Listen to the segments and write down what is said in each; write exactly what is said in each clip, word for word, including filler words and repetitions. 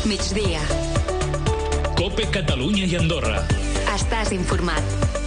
migdia. COPE Catalunya i Andorra. Estàs informat.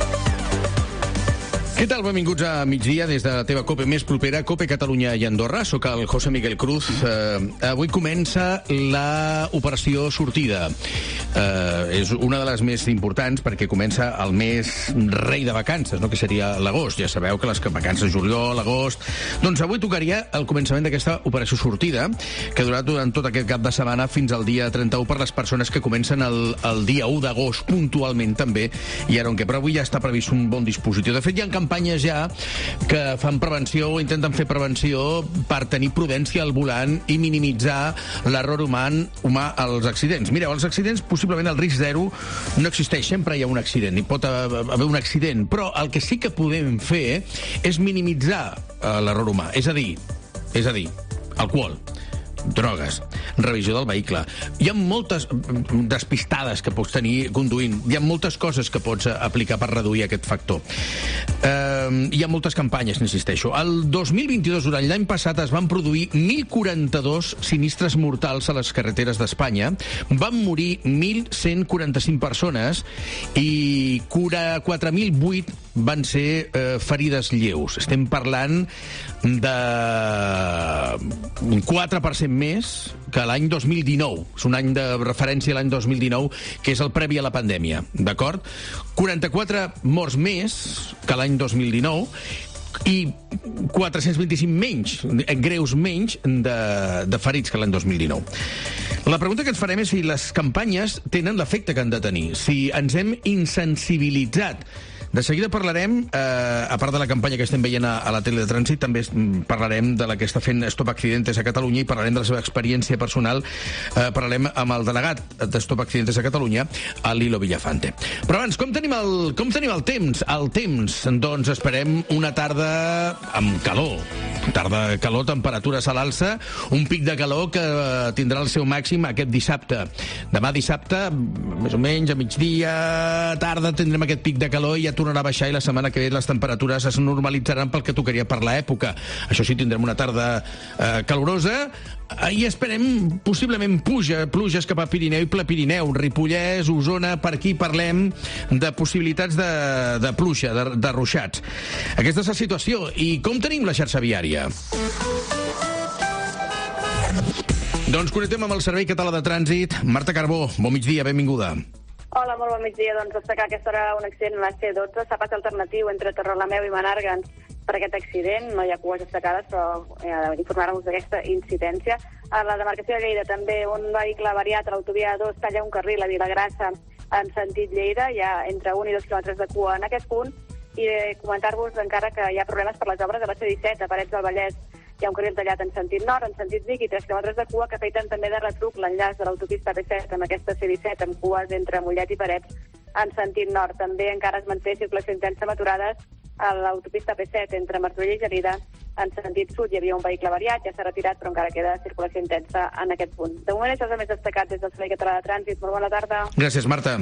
Què tal? Benvinguts a migdia des de la teva COPE més propera, COPE Catalunya i Andorra. Soc el José Miguel Cruz. Eh, avui comença la operació sortida. Eh, és una de les més importants perquè comença el mes rei de vacances, no? Que seria l'agost. Ja sabeu que les vacances juliol, agost... Doncs avui tocaria el començament d'aquesta operació sortida, que durarà durant tot aquest cap de setmana fins al dia trenta-u per les persones que comencen el, el dia u d'agost puntualment també, i ara on que, però avui ja està previst un bon dispositiu. De fet, hi ha campanyes ja que fan prevenció o intenten fer prevenció per tenir prudència al volant i minimitzar l'error humà, humà als accidents. Mireu, els accidents, possiblement el risc zero no existeix, sempre hi ha un accident, hi pot haver un accident, però el que sí que podem fer és minimitzar uh, l'error humà, és a dir, és a dir, alcohol, drogues, revisió del vehicle. Hi ha moltes despistades que pots tenir conduint. Hi ha moltes coses que pots aplicar per reduir aquest factor. Uh, hi ha moltes campanyes, n'insisteixo. El dos mil vint-i-dos, durant l'any passat, es van produir mil quaranta-dos sinistres mortals a les carreteres d'Espanya. Van morir mil cent quaranta-cinc persones i quatre mil vuit van ser eh, ferides lleus. Estem parlant de un quatre per cent més que l'any dos mil dinou. És un any de referència a l'any dos mil dinou, que és el previ a la pandèmia, d'acord? quaranta-quatre morts més que l'any dos mil dinou i quatre-cents vint-i-cinc menys, greus menys, de, de ferits que l'any dos mil dinou. La pregunta que ens farem és si les campanyes tenen l'efecte que han de tenir, si ens hem insensibilitzat. De seguida parlarem, eh, a part de la campanya que estem veient a, a la tele de trànsit, també parlarem de la que està fent Stop Accidentes a Catalunya i parlarem de la seva experiència personal. Eh, parlarem amb el delegat de Stop Accidentes a Catalunya, a Lilo Villafante. Però abans, com tenim el, com tenim el temps? El temps, doncs esperem una tarda amb calor. Tarda calor, temperatures a l'alça, un pic de calor que tindrà el seu màxim aquest dissabte. Demà dissabte, més o menys a migdia, tarda, tindrem aquest pic de calor i ja tornarà a baixar, i la setmana que ve les temperatures es normalitzaran pel que tocaria per l'època. Això sí, tindrem una tarda eh, calorosa i esperem possiblement puja, pluges cap a Pirineu i Prepirineu, Ripollès, Osona. Per aquí parlem de possibilitats de, de pluja, de, de ruixats. Aquesta és la situació. I com tenim la xarxa viària? Doncs connectem amb el Servei Català de Trànsit. Marta Carbó, bon migdia, benvinguda. Hola, molt bon migdia. Doncs destacar que aquesta hora un accident a la C dotze, s'ha passat alternatiu entre Torrelameu i Menàrguens per aquest accident. No hi ha cues destacades, però eh, informar-vos d'aquesta incidència. A la demarcació de Lleida també un vehicle variat a l'autovia A dos talla un carril a Vilagrassa en sentit Lleida. Hi ha entre un i dos quilòmetres de cua en aquest punt. I eh, comentar-vos encara que hi ha problemes per les obres de la C disset a Parets del Vallès. Hi ha un carril tallat en sentit nord, en sentit Vic, i tres quilòmetres de cua que afecten també de retruc l'enllaç de l'autopista P set amb aquesta C disset, amb cues entre Mollet i Parets en sentit nord. També encara es manté circulació intensa amb aturades a l'autopista P set entre Martorell i Gelida en sentit sud. Hi havia un vehicle variat, ja s'ha retirat, però encara queda circulació intensa en aquest punt. De moment, això és el més destacat des del Servei Català de Trànsit. Molt bona tarda. Gràcies, Marta.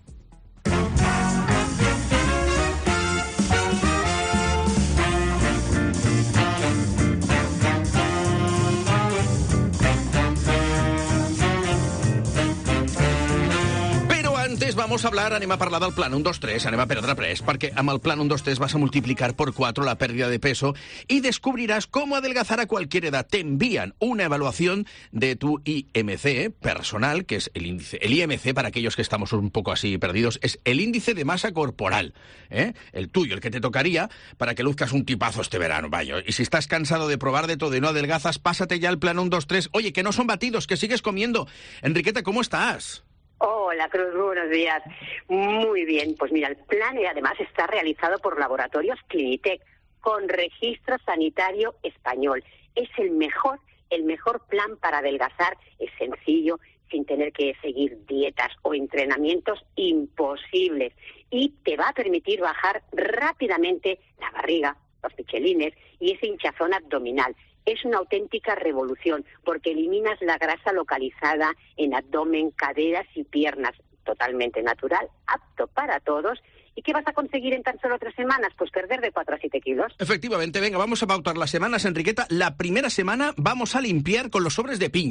Vamos a hablar, anem a parlar del plan uno dos tres, anem a perdre pres, perquè amb el plan uno dos tres vas a multiplicar por cuatro la pérdida de peso y descubrirás cómo adelgazar a cualquier edad. Te envían una evaluación de tu I M C personal, que es el índice. El I M C, para aquellos que estamos un poco así perdidos, es el índice de masa corporal, ¿eh? El tuyo, el que te tocaría para que luzcas un tipazo este verano, vaya. Y si estás cansado de probar de todo y no adelgazas, pásate ya el plan uno dos tres. Oye, que no son batidos, que sigues comiendo. Enriqueta, ¿cómo estás? Hola, Cruz, buenos días. Muy bien, pues mira, el plan y además está realizado por Laboratorios Clinitec con registro sanitario español. Es el mejor, el mejor plan para adelgazar. Es sencillo, sin tener que seguir dietas o entrenamientos imposibles. Y te va a permitir bajar rápidamente la barriga, los pichelines y ese hinchazón abdominal. Es una auténtica revolución porque eliminas la grasa localizada en abdomen, caderas y piernas. Totalmente natural, apto para todos. ¿Y qué vas a conseguir en tan solo tres semanas? Pues perder de cuatro a siete kilos. Efectivamente, venga, vamos a pautar las semanas, Enriqueta. La primera semana vamos a limpiar con los sobres de piña.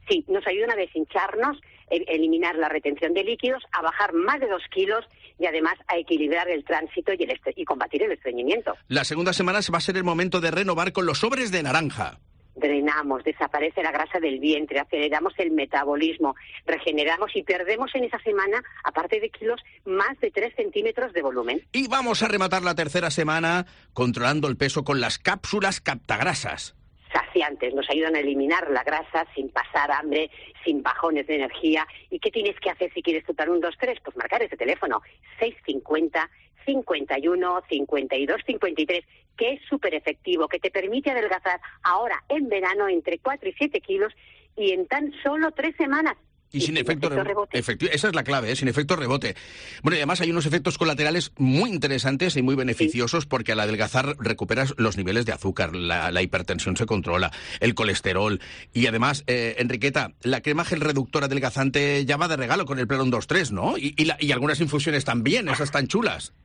Sí, nos ayudan a deshincharnos, a eliminar la retención de líquidos, a bajar más de dos kilos y además a equilibrar el tránsito y, el estre- y combatir el estreñimiento. La segunda semana va a ser el momento de renovar con los sobres de naranja. Drenamos, desaparece la grasa del vientre, aceleramos el metabolismo, regeneramos y perdemos en esa semana, aparte de kilos, más de tres centímetros de volumen. Y vamos a rematar la tercera semana controlando el peso con las cápsulas captagrasas. Saciantes, nos ayudan a eliminar la grasa sin pasar hambre, sin bajones de energía. ¿Y qué tienes que hacer si quieres tu plan uno, dos, tres? Pues marcar ese teléfono, seis cincuenta, cincuenta y uno, cincuenta y dos, cincuenta y tres, que es súper efectivo, que te permite adelgazar ahora en verano entre cuatro y siete kilos y en tan solo tres semanas. Y, y sin, sin efecto, efecto rebote. Efecti- esa es la clave, ¿eh? Sin efecto rebote. Bueno, y además hay unos efectos colaterales muy interesantes y muy beneficiosos, sí, porque al adelgazar recuperas los niveles de azúcar, la, la hipertensión se controla, el colesterol. Y además, eh, Enriqueta, la crema gel reductor adelgazante ya va de regalo con el plan uno, dos, tres, ¿no? Y, y, la, y algunas infusiones también, esas tan chulas.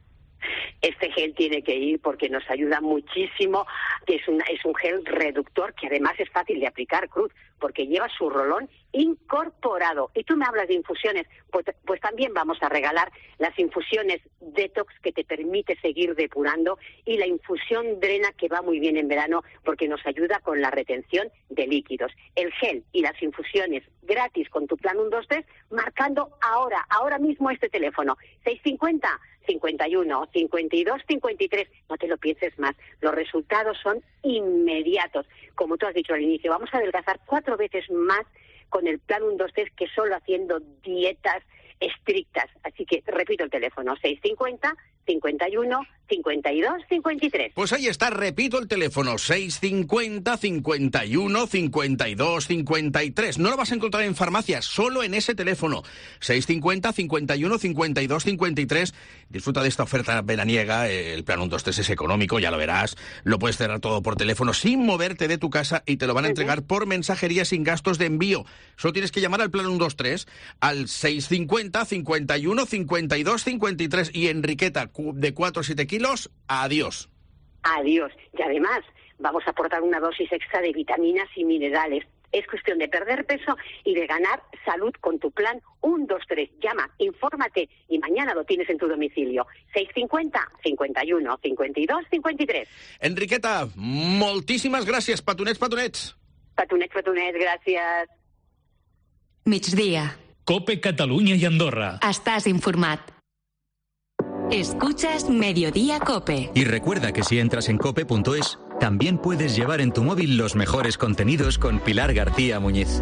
Este gel tiene que ir porque nos ayuda muchísimo, que es, una, es un gel reductor que además es fácil de aplicar, Cruz, porque lleva su rolón incorporado. Y tú me hablas de infusiones, pues, pues también vamos a regalar las infusiones Detox, que te permite seguir depurando, y la infusión Drena, que va muy bien en verano porque nos ayuda con la retención de líquidos. El gel y las infusiones gratis con tu plan uno, dos, tres, marcando ahora, ahora mismo este teléfono, seis cincuenta, cincuenta y uno, cincuenta y dos, cincuenta y tres. No te lo pienses más, los resultados son inmediatos. Como tú has dicho al inicio, vamos a adelgazar cuatro veces más con el plan uno, dos, tres que solo haciendo dietas estrictas. Así que repito el teléfono, seis cincuenta, cincuenta y uno, cincuenta y dos, cincuenta y tres. Pues ahí está, repito el teléfono, seis cincuenta, cincuenta y uno, cincuenta y dos, cincuenta y tres. No lo vas a encontrar en farmacias, solo en ese teléfono, seis cincuenta, cincuenta y uno, cincuenta y dos, cincuenta y tres. Disfruta de esta oferta veraniega, el plan uno, dos, tres es económico, ya lo verás. Lo puedes cerrar todo por teléfono sin moverte de tu casa y te lo van a entregar por mensajería sin gastos de envío. Solo tienes que llamar al plan uno, dos, tres al seis cincuenta, cincuenta y uno, cincuenta y dos, cincuenta y tres. Y Enriqueta, de cuatro a siete kilos, adiós. Adiós. Y además vamos a aportar una dosis extra de vitaminas y minerales. Es cuestión de perder peso y de ganar salud con tu plan uno, dos, tres. Llama, infórmate y mañana lo tienes en tu domicilio. seis cincuenta, cincuenta y uno, cincuenta y dos, cincuenta y tres. Enriqueta, moltíssimes gràcies. Petonets, petonets. Petonets, petonets, gràcies. Migdia. COPE Catalunya i Andorra. Estàs informat. Escuchas Mediodía COPE. Y recuerda que si entras en cope punto es, también puedes llevar en tu móvil los mejores contenidos con Pilar García Muñiz.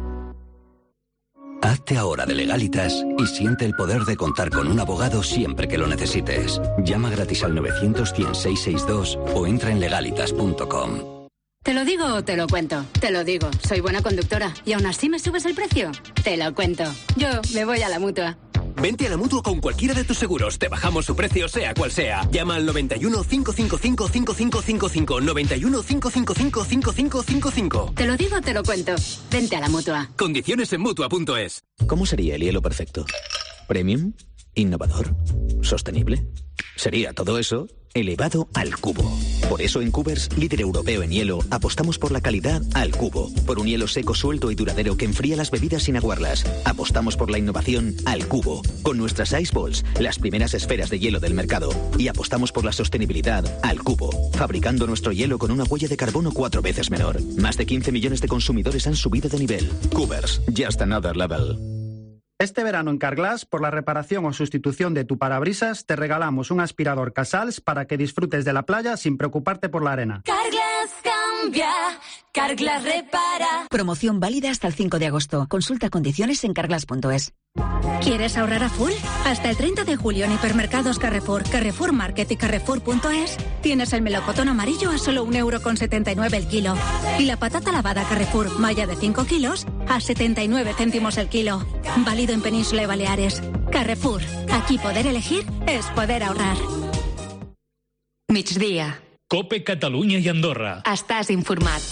Hazte ahora de Legalitas y siente el poder de contar con un abogado siempre que lo necesites. Llama gratis al novecientos, cien, seiscientos sesenta y dos o entra en legalitas punto com. ¿Te lo digo o te lo cuento? Te lo digo, soy buena conductora y aún así me subes el precio. Te lo cuento. Yo me voy a la Mutua. Vente a la Mutua con cualquiera de tus seguros. Te bajamos su precio, sea cual sea. Llama al noventa y uno, cinco cinco cinco, cinco cinco cinco cinco. noventa y uno, cinco cinco cinco, cinco cinco cinco cinco. Te lo digo o te lo cuento. Vente a la Mutua. Condiciones en Mutua punto es. ¿Cómo sería el hielo perfecto? ¿Premium? ¿Innovador? ¿Sostenible? Sería todo eso elevado al cubo. Por eso en Cubers, líder europeo en hielo, apostamos por la calidad al cubo. Por un hielo seco, suelto y duradero que enfría las bebidas sin aguarlas. Apostamos por la innovación al cubo. Con nuestras Ice Balls, las primeras esferas de hielo del mercado. Y apostamos por la sostenibilidad al cubo. Fabricando nuestro hielo con una huella de carbono cuatro veces menor. Más de quince millones de consumidores han subido de nivel. Cubers, just another level. Este verano en Carglass, por la reparación o sustitución de tu parabrisas, te regalamos un aspirador Casals para que disfrutes de la playa sin preocuparte por la arena. Carglass cambia, Carglass repara. Promoción válida hasta el cinco de agosto. Consulta condiciones en carglass punto es. ¿Quieres ahorrar a full? Hasta el treinta de julio en hipermercados Carrefour, Carrefour Market y Carrefour punto es tienes el melocotón amarillo a solo un euro con setenta y nueve el kilo. Y la patata lavada Carrefour malla de cinco kilos a setenta y nueve céntimos el kilo. Válido en Península y Baleares. Carrefour. Aquí poder elegir es poder ahorrar. Migdia. COPE Catalunya i Andorra. Estàs informat.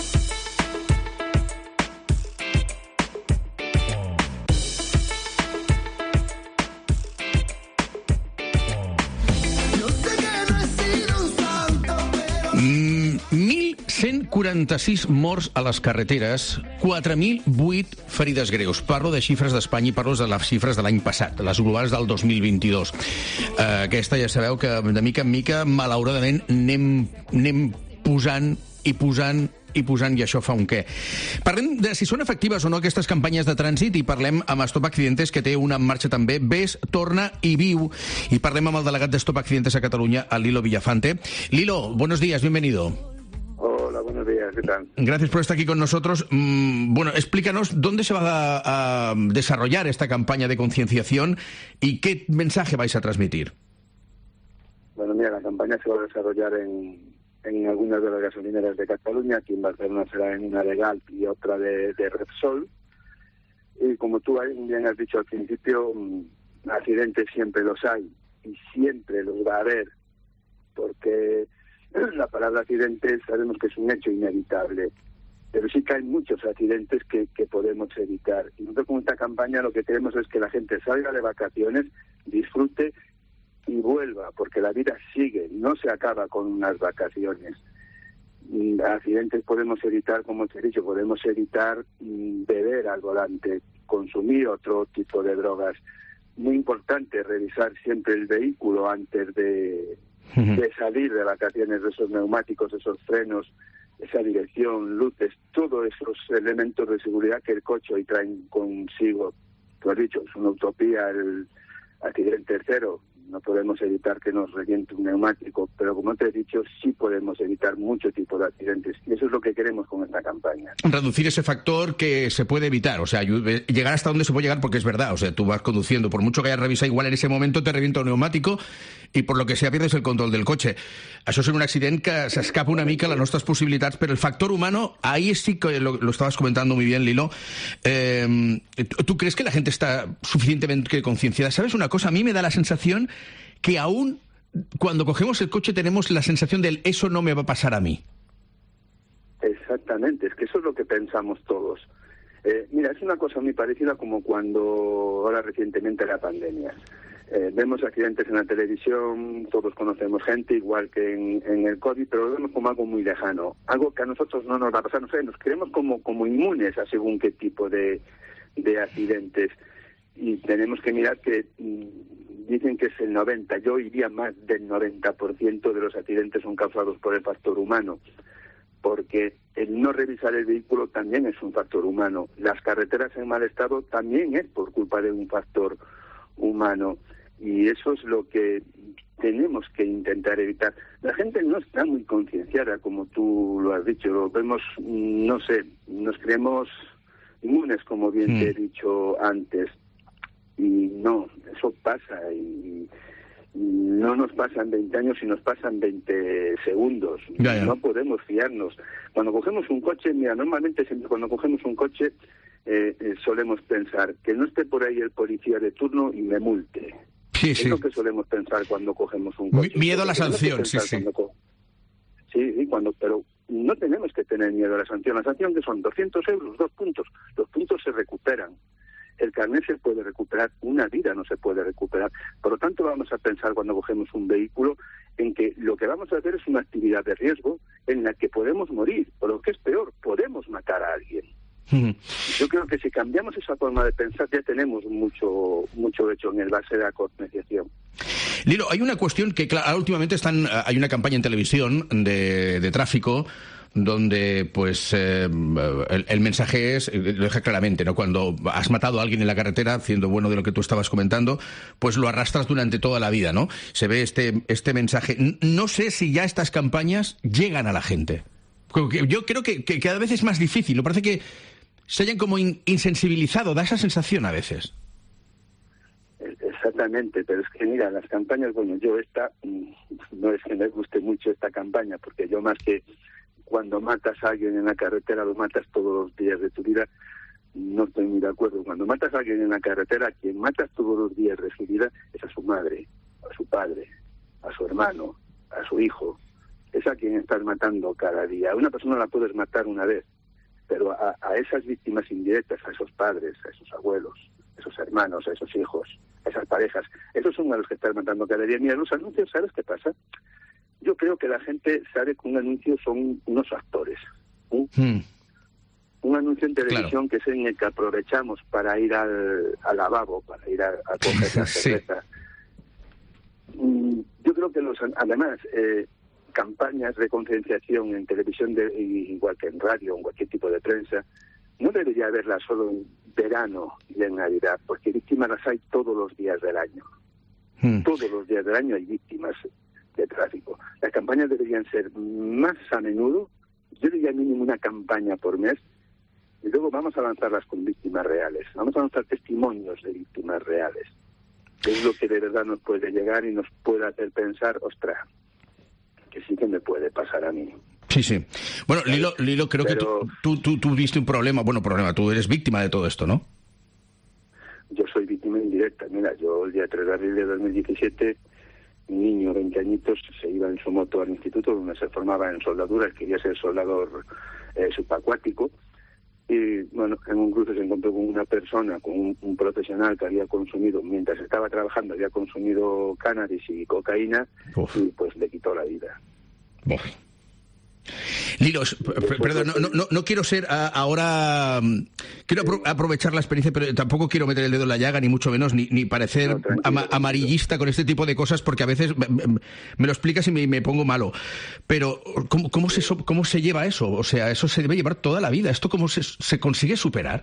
mil cent quaranta quaranta-sis morts a les carreteres, quatre mil vuit ferides greus. Parlo de xifres d'Espanya i parlo de les xifres de l'any passat, les globals del dos mil vint-i-dos. Uh, aquesta ja sabeu que de mica en mica, malauradament, anem, anem posant i posant i posant, i això fa un què. Parlem de si són efectives o no aquestes campanyes de trànsit i parlem amb Stop Accidentes, que té una en marxa també. Ves, torna i viu. I parlem amb el delegat de Stop Accidentes a Cataluña, a Lilo Villafante. Lilo, buenos días, bienvenido. Hola, buenos días, ¿qué tal? Gracias por estar aquí con nosotros. Mm, bueno, explícanos dónde se va a, a desarrollar esta campaña de concienciación y qué mensaje vais a transmitir. Bueno, mira, la campaña se va a desarrollar en... en algunas de las gasolineras de Cataluña. Aquí en Barcelona será en una de Galp y otra de, de Repsol. Y como tú bien has dicho al principio, accidentes siempre los hay y siempre los va a haber, porque la palabra accidente sabemos que es un hecho inevitable, pero sí que hay muchos accidentes que, que podemos evitar. Y nosotros con esta campaña lo que queremos es que la gente salga de vacaciones, disfrute y vuelva, porque la vida sigue, no se acaba con unas vacaciones. Accidentes podemos evitar, como te he dicho, podemos evitar beber al volante, consumir otro tipo de drogas. Muy importante revisar siempre el vehículo antes de, de salir de vacaciones, de esos neumáticos, esos frenos, esa dirección, luces, todos esos elementos de seguridad que el coche hoy traen consigo. Tú has dicho, es una utopía el accidente cero. No podemos evitar que nos reviente un neumático, pero como te he dicho, sí podemos evitar mucho tipo de accidentes. Y eso es lo que queremos con esta campaña. Reducir ese factor que se puede evitar, o sea, llegar hasta donde se puede llegar, porque es verdad, o sea, tú vas conduciendo, por mucho que hayas revisado, igual en ese momento te revienta un neumático i por lo que sea pierdes el control del cotxe. Això és un accident que s'escapa una mica a les nostres possibilitats, però el factor humano, ahí sí que lo, lo estabas comentando muy bien, Lilo. Eh, ¿Tú crees que la gente está suficientemente concienciada? ¿Sabes una cosa? A mí me da la sensación que aún cuando cogemos el coche tenemos la sensación del eso no me va a pasar a mí. Exactamente, es que eso es lo que pensamos todos. Eh, mira, es una cosa muy parecida como cuando ahora recientemente la pandemia. Eh, vemos accidentes en la televisión, todos conocemos gente, igual que en, en el COVID, pero lo vemos como algo muy lejano, algo que a nosotros no nos va a pasar. No sé, nos creemos como, como inmunes a según qué tipo de, de accidentes. Y tenemos que mirar que mmm, dicen que es el noventa, yo iría más del noventa por ciento de los accidentes son causados por el factor humano, porque el no revisar el vehículo también es un factor humano. Las carreteras en mal estado también es por culpa de un factor humano. Y eso es lo que tenemos que intentar evitar. La gente no está muy concienciada, como tú lo has dicho. Lo vemos, no sé, nos creemos inmunes, como bien mm. te he dicho antes. Y no, eso pasa. Y, y no nos pasan veinte años, sino nos pasan veinte segundos. Ya, ya. No podemos fiarnos. Cuando cogemos un coche, mira, normalmente siempre cuando cogemos un coche eh, eh, solemos pensar que no esté por ahí el policía de turno y me multe. Sí, es sí. lo que solemos pensar cuando cogemos un coche. Miedo a la sanción, sí, sí. Co- sí, sí, cuando, pero no tenemos que tener miedo a la sanción. La sanción que son doscientos euros, dos puntos. Los puntos se recuperan. El carnet se puede recuperar, una vida no se puede recuperar. Por lo tanto, vamos a pensar cuando cogemos un vehículo en que lo que vamos a hacer es una actividad de riesgo en la que podemos morir, o lo que es peor, podemos matar a alguien. Yo creo que si cambiamos esa forma de pensar ya tenemos mucho mucho hecho en el base de la concienciación. Lilo, hay una cuestión que, claro, últimamente están, hay una campaña en televisión de, de tráfico donde pues eh, el, el mensaje es, lo deja claramente, ¿no? Cuando has matado a alguien en la carretera, siendo bueno de lo que tú estabas comentando, pues lo arrastras durante toda la vida, ¿no? Se ve este, este mensaje. No sé si ya estas campañas llegan a la gente. Yo creo que, que cada vez es más difícil. Me parece que se hayan como in, insensibilizado, da esa sensación a veces. Exactamente, pero es que mira, las campañas, bueno, yo esta, no es que me guste mucho esta campaña, porque yo más que cuando matas a alguien en la carretera, lo matas todos los días de tu vida, no estoy muy de acuerdo. Cuando matas a alguien en la carretera, quien matas todos los días de su vida es a su madre, a su padre, a su hermano, a su hijo. Es a quien estás matando cada día. A una persona la puedes matar una vez, pero a, a esas víctimas indirectas, a esos padres, a esos abuelos, a esos hermanos, a esos hijos, a esas parejas, esos son a los que estás matando cada día. Mira, los anuncios, ¿sabes qué pasa? Yo creo que la gente sabe que un anuncio son unos actores. un, hmm. un anuncio en televisión claro. que es en el que aprovechamos para ir al, al lavabo, para ir a, a coger la cerveza. Sí. Yo creo que los además eh, campañas de concienciación en televisión, de, igual que en radio o en cualquier tipo de prensa, no debería haberlas solo en verano y en Navidad, porque víctimas las hay todos los días del año. Hmm. Todos los días del año hay víctimas de tráfico. Las campañas deberían ser más a menudo, yo diría mínimo una campaña por mes, y luego vamos a lanzarlas con víctimas reales. Vamos a lanzar testimonios de víctimas reales, que es lo que de verdad nos puede llegar y nos puede hacer pensar, ostras, que sí que me puede pasar a mí. Sí, sí. Bueno, Lilo, Lilo creo Pero, que tú, tú, tú tuviste un problema, bueno, problema, tú eres víctima de todo esto, ¿no? Yo soy víctima indirecta. Mira, yo el día tres de abril de dos mil diecisiete, un niño, veinte añitos, se iba en su moto al instituto donde se formaba en soldadura, quería ser soldador eh, subacuático, y bueno, en un cruce se encontró con una persona, con un, un profesional que había consumido, mientras estaba trabajando, había consumido cannabis y cocaína, Uf. y pues le quitó la vida. Uf. Lilo, perdón, no, no, no quiero ser a, ahora... Quiero apro aprovechar la experiencia, pero tampoco quiero meter el dedo en la llaga, ni mucho menos, ni, ni parecer no, ama amarillista con este tipo de cosas, porque a veces me, me lo explicas y me, me pongo malo. Pero, ¿cómo, cómo, se, ¿cómo se lleva eso? O sea, eso se debe llevar toda la vida. ¿Esto cómo se, se consigue superar?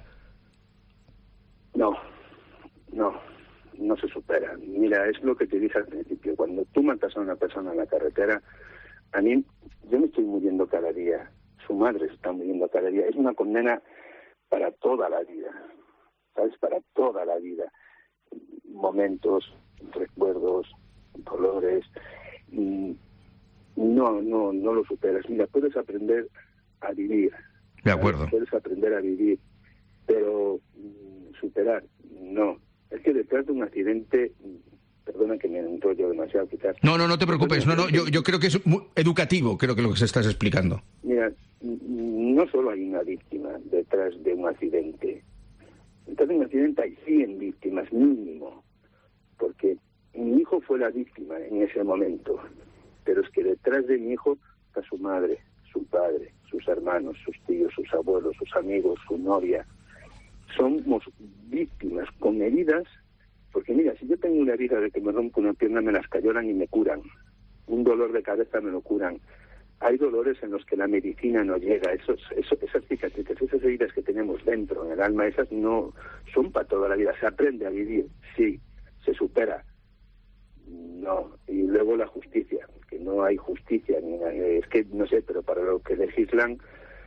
No, no, no se supera. Mira, es lo que te dije al principio. Cuando tú matas a una persona en la carretera, a mí... Yo me estoy muriendo cada día, su madre se está muriendo cada día. Es una condena para toda la vida, ¿sabes? Para toda la vida. Momentos, recuerdos, dolores. Y no, no, no lo superas. Mira, puedes aprender a vivir. De acuerdo. Puedes aprender a vivir, pero superar, no. Es que detrás de un accidente... Perdona que me enrollo demasiado, quizás. No, no, no te preocupes. No, no, yo, yo creo que es muy educativo, creo que lo que se estás explicando. Mira, no solo hay una víctima detrás de un accidente. Detrás de un accidente hay cien víctimas mínimo, porque mi hijo fue la víctima en ese momento, pero es que detrás de mi hijo está su madre, su padre, sus hermanos, sus tíos, sus abuelos, sus amigos, su novia. Somos víctimas con heridas. Porque mira, si yo tengo una herida de que me rompo una pierna, me las cayolan y me curan. Un dolor de cabeza me lo curan. Hay dolores en los que la medicina no llega. Esos, esos, esas cicatrices, esas heridas que tenemos dentro, en el alma, esas no son para toda la vida. Se aprende a vivir, sí. Se supera, no. Y luego la justicia, que no hay justicia. Ni, es que, no sé, pero para lo que legislan,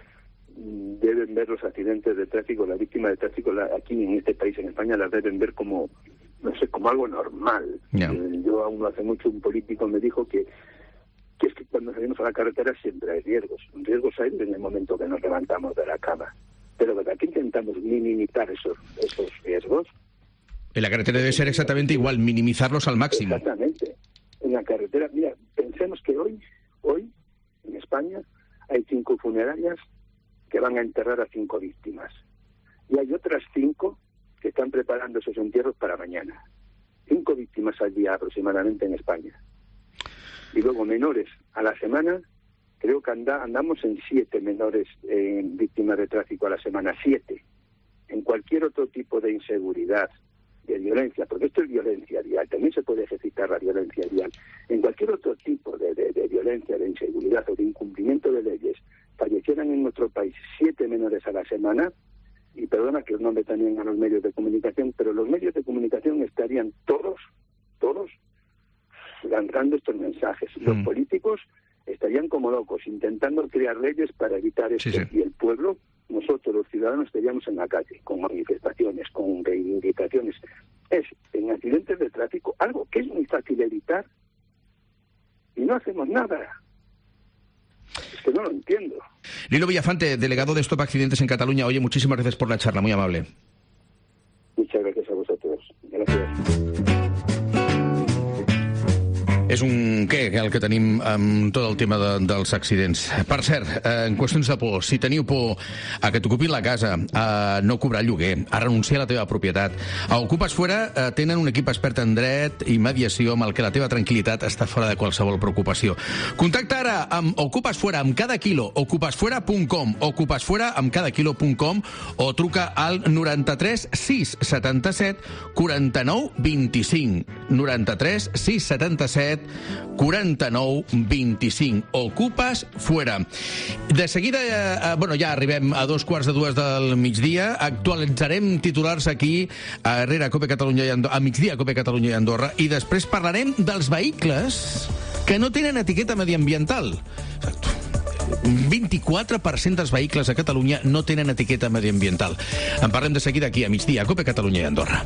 deben ver los accidentes de tráfico, la víctima de tráfico, la, aquí en este país, en España, las deben ver como... no sé, como algo normal. Yeah. Yo aún hace mucho un político me dijo que, que es que cuando salimos a la carretera siempre hay riesgos. Riesgos hay en el momento que nos levantamos de la cama. Pero ¿verdad que intentamos minimizar esos, esos riesgos? En la carretera debe ser exactamente igual, minimizarlos al máximo. Exactamente. En la carretera, mira, pensemos que hoy, hoy, en España, hay cinco funerarias que van a enterrar a cinco víctimas. Y hay otras cinco que están preparando esos entierros para mañana. Cinco víctimas al día aproximadamente en España. Y luego menores a la semana, creo que anda, andamos en siete menores eh, víctimas de tráfico a la semana, siete. En cualquier otro tipo de inseguridad, de violencia, porque esto es violencia vial, también se puede ejercitar la violencia vial. En cualquier otro tipo de, de, de violencia, de inseguridad o de incumplimiento de leyes, fallecieran en nuestro país siete menores a la semana, y perdona que os nombre también a los medios de comunicación, pero los medios de comunicación estarían todos, todos, lanzando estos mensajes. Los mm. políticos estarían como locos, intentando crear leyes para evitar esto. Sí, sí. Y el pueblo, nosotros los ciudadanos, estaríamos en la calle, con manifestaciones, con reivindicaciones. Es, en accidentes de tráfico, algo que es muy fácil evitar, y no hacemos nada. Es que no lo entiendo. Lilo Villafante, delegado de Stop Accidentes en Cataluña. Oye, muchísimas gracias por la charla, muy amable. Muchas gracias a vosotros. Gracias. És un què, el que tenim amb tot el tema de, dels accidents. Per cert, eh, en qüestions de por, si teniu por a que t'ocupin la casa, a no cobrar lloguer, a renunciar a la teva propietat, a Ocupes Fuera eh, tenen un equip expert en dret i mediació amb el que la teva tranquil·litat està fora de qualsevol preocupació. Contacta ara amb Ocupes Fuera amb cada quilo, ocupesfuera punt com, ocupesfuera amb cada quilo punt com, o truca al noranta-tres sis setanta-set quaranta-nou vint-i-cinc. noranta-tres sis setanta-set quaranta-nou vint-i-cinc. Ocupes Fuera. De seguida, eh, bueno, ja arribem a dos quarts de dues del migdia. Actualitzarem titulars aquí a Herrera, Cope Catalunya i Andorra, a migdia Cope Catalunya i Andorra, i després parlarem dels vehicles que no tenen etiqueta mediambiental. Un vint-i-quatre per cent dels vehicles a Catalunya no tenen etiqueta mediambiental. En parlem de seguida aquí a migdia, Cope Catalunya i Andorra.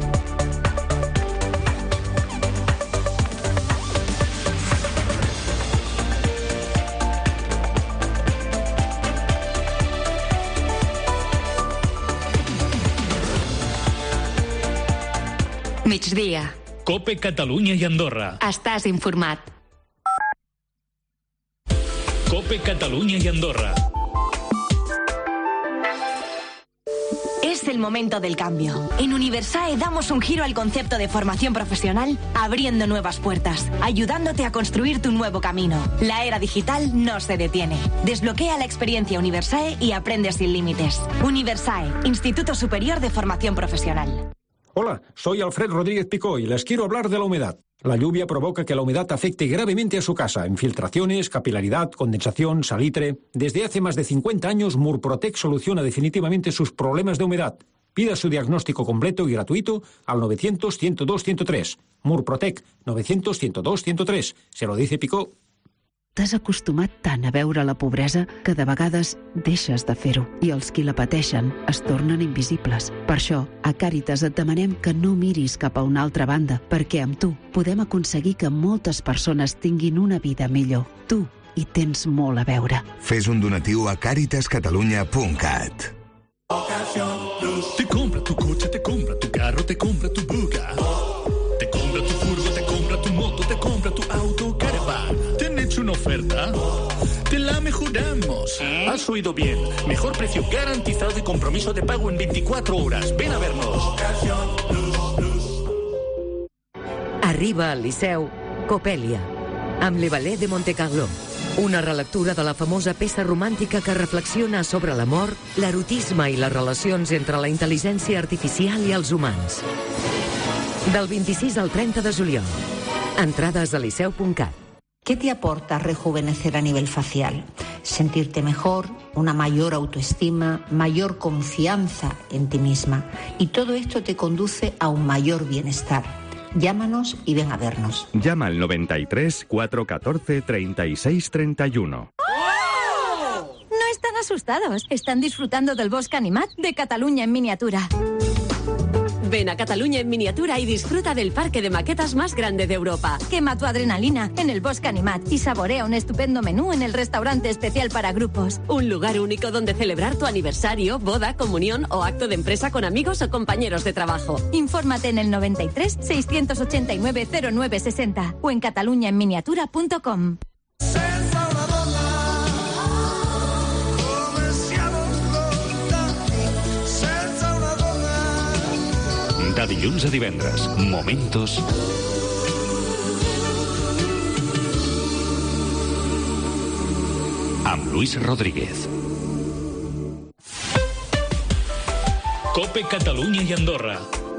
Migdia. Cope Catalunya i Andorra. Estàs informat. Cope Catalunya y Andorra. Es el momento del cambio. En Universae damos un giro al concepto de formación profesional, abriendo nuevas puertas, ayudándote a construir tu nuevo camino. La era digital no se detiene. Desbloquea la experiencia Universae y aprende sin límites. Universae, Instituto Superior de Formación Profesional. Hola, soy Alfred Rodríguez Picó y les quiero hablar de la humedad. La lluvia provoca que la humedad afecte gravemente a su casa. Infiltraciones, capilaridad, condensación, salitre. Desde hace más de cincuenta años, Murprotec soluciona definitivamente sus problemas de humedad. Pida su diagnóstico completo y gratuito al novecientos ciento dos ciento tres. Murprotec, novecientos ciento dos ciento tres. Se lo dice Picó. T'has acostumat tant a veure la pobresa que de vegades deixes de fer-ho i els qui la pateixen es tornen invisibles. Per això, a Càritas et demanem que no miris cap a una altra banda, perquè amb tu podem aconseguir que moltes persones tinguin una vida millor. Tu hi tens molt a veure. Fes un donatiu a càritas catalunya punt cat. Te compra tu coche, te compra tu carro, te compra tu buga. Te compra tu furgo, te compra tu moto, te compra tu auto, caravan. ¿Te han hecho una oferta? Te la mejoramos. Has oído bien. Mejor precio garantizado y compromiso de pago en veinticuatro horas. Ven a vernos. Arriba al Liceu, Copèlia, amb l'Evaler de Montecarlo. Una relectura de la famosa peça romàntica que reflexiona sobre l'amor, l'erotisme i les relacions entre la intel·ligència artificial i els humans. Del veintiséis al treinta de juliol. Entrades a liceu punt cat. ¿Qué te aporta rejuvenecer a nivel facial? Sentirte mejor, una mayor autoestima, mayor confianza en ti misma. Y todo esto te conduce a un mayor bienestar. Llámanos y ven a vernos. Llama al noventa y tres, cuatrocientos catorce, treinta y seis, treinta y uno. No están asustados. Están disfrutando del bosque animat de Cataluña en miniatura. Ven a Cataluña en miniatura y disfruta del parque de maquetas más grande de Europa. Quema tu adrenalina en el Bosque Animat y saborea un estupendo menú en el restaurante especial para grupos. Un lugar único donde celebrar tu aniversario, boda, comunión o acto de empresa con amigos o compañeros de trabajo. Infórmate en el noventa y tres, seiscientos ochenta y nueve, cero nueve sesenta o en cataluña en miniatura punto com. De dilluns a divendres, Momentos amb Luis Rodríguez. Cope Catalunya i Andorra.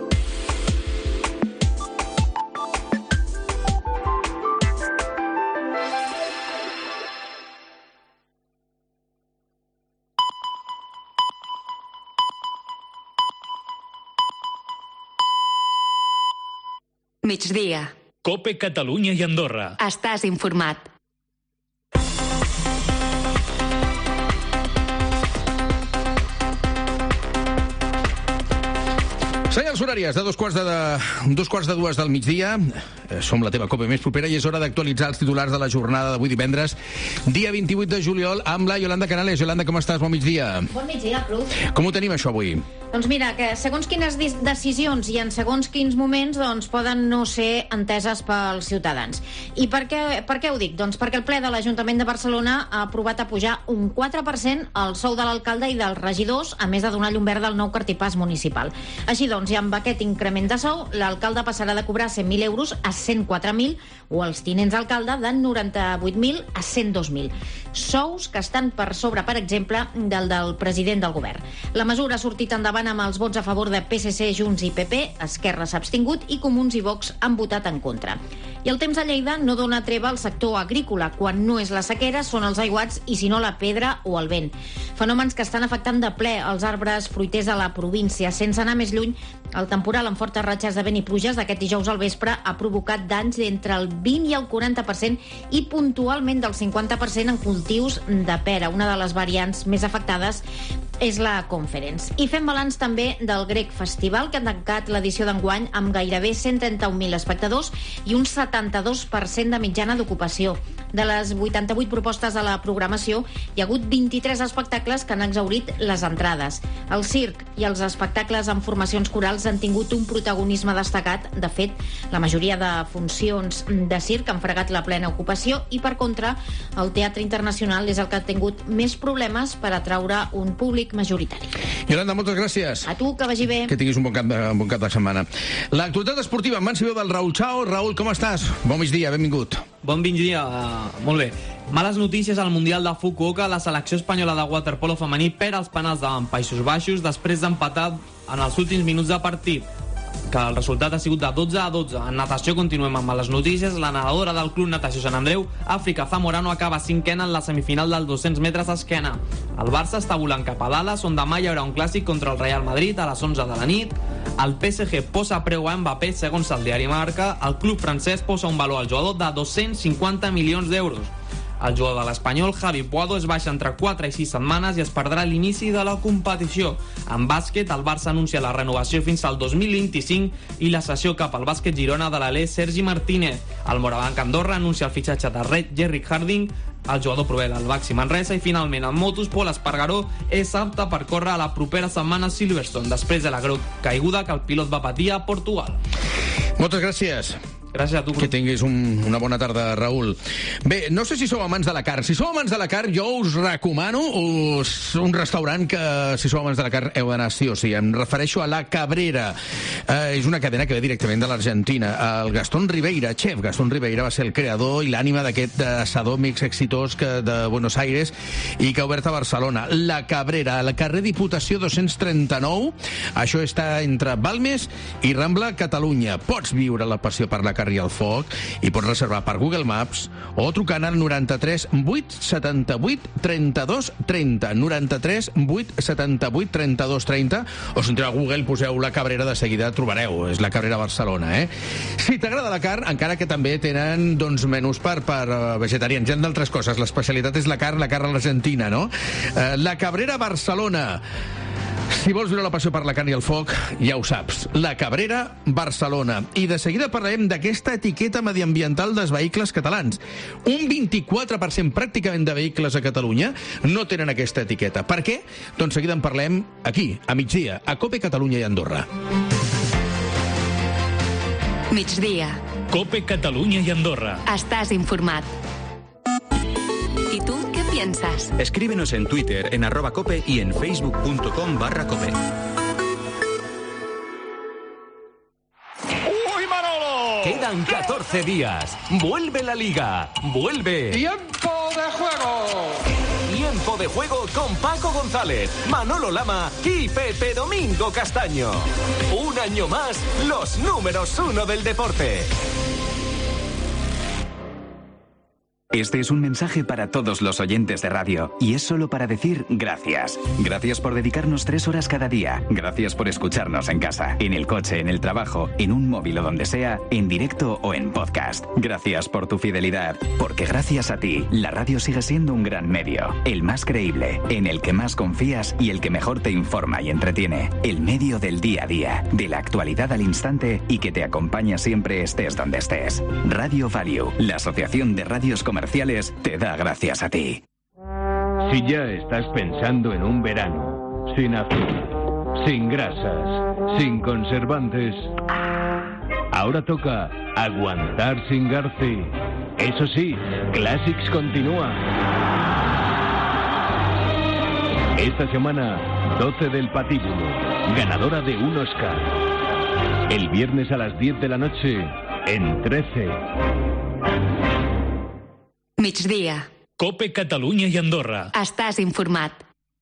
Migdia. Cope Catalunya i Andorra. Estàs informat. Senyals horàries de dos quarts de, de, dos quarts de dues del migdia. som la teva COPE més propera i és hora d'actualitzar els titulars de la jornada d'avui divendres, dia vint-i-vuit de juliol, amb la Yolanda Canales. Yolanda, com estàs? Bon migdia. Bon migdia, Cruz. Com ho tenim, això, avui? Doncs mira, que segons quines decisions i en segons quins moments doncs, poden no ser enteses pels ciutadans. I per què, per què ho dic? Doncs perquè el ple de l'Ajuntament de Barcelona ha aprovat a pujar un quatre per cent el sou de l'alcalde i dels regidors, a més de donar llum verda al nou cartipàs municipal. Així doncs, i amb aquest increment de sou, l'alcalde passarà de cobrar cent mil euros a cent quatre mil o els tinents d'alcalde de noranta-vuit mil a cent dos mil. Sous que estan per sobre, per exemple, del del president del govern. La mesura ha sortit endavant amb els vots a favor de P S C, Junts i P P, Esquerra s'ha abstingut i Comuns i Vox han votat en contra. I el temps a Lleida no dona treva al sector agrícola. Quan no és la sequera, són els aiguats i, si no, la pedra o el vent. Fenòmens que estan afectant de ple els arbres fruiters a la província. Sense anar més lluny, el temporal amb fortes ratxes de vent i pluges d'aquest dijous al vespre ha provocat danys d'entre el vint i el quaranta per cent i puntualment del cinquanta per cent en cultius de pera. Una de les variants més afectades és la Conference. I fem balanç també del Grec Festival, que ha tancat l'edició d'enguany amb gairebé cent trenta-un mil espectadors i un setanta-dos per cent de mitjana d'ocupació. De les vuitanta-vuit propostes de la programació, hi ha hagut vint-i-tres espectacles que han exhaurit les entrades. El circ i els espectacles amb formacions corals han tingut un protagonisme destacat. De fet, la majoria de funcions de circ han fregat la plena ocupació i, per contra, el Teatre Internacional és el que ha tingut més problemes per atraure un públic majoritari. Yolanda, moltes gràcies. A tu, que vagi bé. Que tinguis un bon cap de, un bon cap de setmana. L'actualitat esportiva, en mans i veu del Raül Chao. Raül, com estàs? Bon migdia, benvingut. Bon migdia, uh, molt bé. Males notícies al Mundial de Fukuoka. La selecció espanyola de waterpolo femení perd els penals davant Països Baixos després d'empatar en els últims minuts de partit, que el resultat ha sigut de dotze a dotze. En natació continuem amb les notícies. La nedadora del Club Natació Sant Andreu, Àfrica Zamorano, acaba cinquena en la semifinal dels dos-cents metres d'esquena. El Barça està volant cap a Dallas, on demà hi haurà un clàssic contra el Real Madrid a les onze de la nit. El P S G posa preu a Mbappé, segons el diari Marca. El club francès posa un valor al jugador de dos-cents cinquanta milions d'euros. El jugador de l'Espanyol, Javi Puado, es baixa entre quatre i sis setmanes i es perdrà l'inici de la competició. En bàsquet, el Barça anuncia la renovació fins al dos mil vint-i-cinc i la cessió cap al bàsquet Girona de l'alè Sergi Martínez. El Morabanc Andorra anuncia el fitxatge de Red Jerry Harding. El jugador prové del Baxi Manresa. I finalment, en motos, Pol Espargaró és apte per córrer a la propera setmana a Silverstone, després de la greu caiguda que el pilot va patir a Portugal. Moltes gràcies. Gràcies a tu. Que tinguis un, una bona tarda, Raül. Bé, no sé si sou amants de la carn. Si sou amants de la carn, jo us recomano us, un restaurant que, si sou amants de la carn, heu d'anar sí o sí. Em refereixo a La Cabrera. Eh, és una cadena que ve directament de l'Argentina. El Gastón Ribeira, chef Gastón Ribeira, va ser el creador i l'ànima d'aquest assador mix exitós que, de Buenos Aires i que ha obert a Barcelona. La Cabrera, al carrer Diputació dos-cents trenta-nou. Això està entre Balmes i Rambla, Catalunya. Pots viure la passió per la carn i el foc i pots reservar per Google Maps o trucant al noranta-tres vuit setanta-vuit trenta-dos trenta, noranta-tres vuit setanta-vuit trenta-dos trenta, o si entreu a Google poseu La Cabrera, de seguida trobareu, és La Cabrera Barcelona, eh? Si t'agrada la carn, encara que també tenen doncs, menús per, per vegetarians, hi ha d'altres coses, l'especialitat és la carn, la carn a l'argentina, no? Eh, La Cabrera Barcelona. Si vols viure la passió per la carn i el foc, ja ho saps. La Cabrera, Barcelona. I de seguida parlarem d'aquesta etiqueta mediambiental dels vehicles catalans. Un vint-i-quatre per cent pràcticament de vehicles a Catalunya no tenen aquesta etiqueta. Per què? Doncs seguida en parlem aquí, a migdia, a COPE Catalunya i Andorra. Migdia. COPE Catalunya i Andorra. Estàs informat. ¿Y tú qué piensas? Escríbenos en Twitter, en arroba cope y en facebook.com barra cope. ¡Uy, Manolo! Quedan catorce días. Vuelve la Liga. Vuelve. ¡Tiempo de juego! Tiempo de juego con Paco González, Manolo Lama y Pepe Domingo Castaño. Un año más, los números uno del deporte. Este es un mensaje para todos los oyentes de radio y es solo para decir gracias. Gracias por dedicarnos tres horas cada día. Gracias por escucharnos en casa, en el coche, en el trabajo, en un móvil o donde sea, en directo o en podcast. Gracias por tu fidelidad, porque gracias a ti, la radio sigue siendo un gran medio, el más creíble, en el que más confías y el que mejor te informa y entretiene. El medio del día a día, de la actualidad al instante y que te acompaña siempre estés donde estés. Radio Value, la Asociación de Radios Comerciales, te da gracias a ti. Si ya estás pensando en un verano sin azúcar, sin grasas, sin conservantes, ahora toca aguantar sin Garci. Eso sí, Classics continúa. Esta semana, doce del Patíbulo, ganadora de un Oscar. El viernes a las diez de la noche, en trece. Migdia. Cope Catalunya i Andorra. Estàs informat.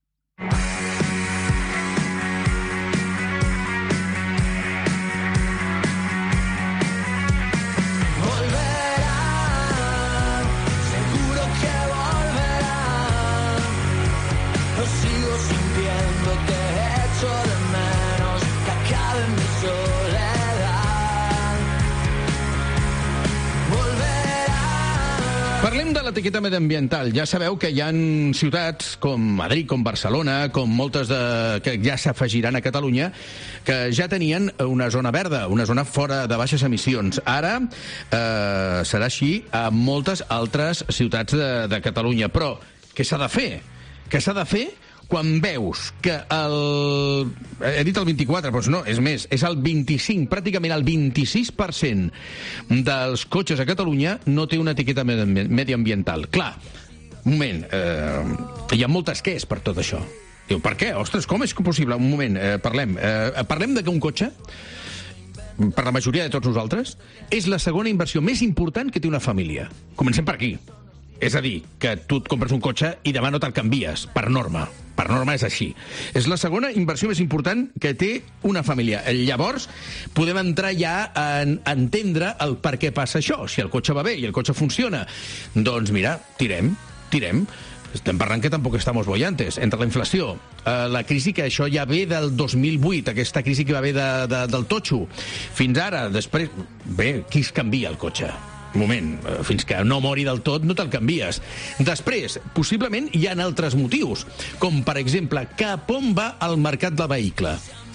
Parlem de l'etiqueta mediambiental. Ja sabeu que hi ha ciutats com Madrid, com Barcelona, com moltes de, que ja s'afegiran a Catalunya, que ja tenien una zona verda, una zona fora de baixes emissions. Ara eh, serà així a moltes altres ciutats de, de Catalunya. Però què s'ha de fer? Què s'ha de fer quan veus que el... he dit el vint-i-quatre, però no, és més, és el vint-i-cinc, pràcticament el vint-i-sis per cent dels cotxes a Catalunya no té una etiqueta mediambiental. Clar, un moment, eh, hi ha moltes queixes per tot això. Diu, per què? Ostres, com és possible? Un moment, eh, parlem. Eh, parlem de que un cotxe, per la majoria de tots nosaltres, és la segona inversió més important que té una família. Comencem per aquí. És a dir, que tu et compres un cotxe i demà no te'l canvies, per norma. Per norma és així. És la segona inversió més important que té una família. Llavors, podem entrar ja a entendre el per què passa això. Si el cotxe va bé i el cotxe funciona, doncs mira, tirem, tirem. Estem parlant que tampoc estamos bollantes. Entre la inflació, eh, la crisi, que això ja ve del dos mil vuit, aquesta crisi que va ve de, de, del totxo, fins ara, després... Bé, qui es canvia el cotxe? Un moment, fins que no mori del tot no te'l canvies. Després, possiblement hi ha altres motius, com per exemple, cap on va el mercat del vehicle.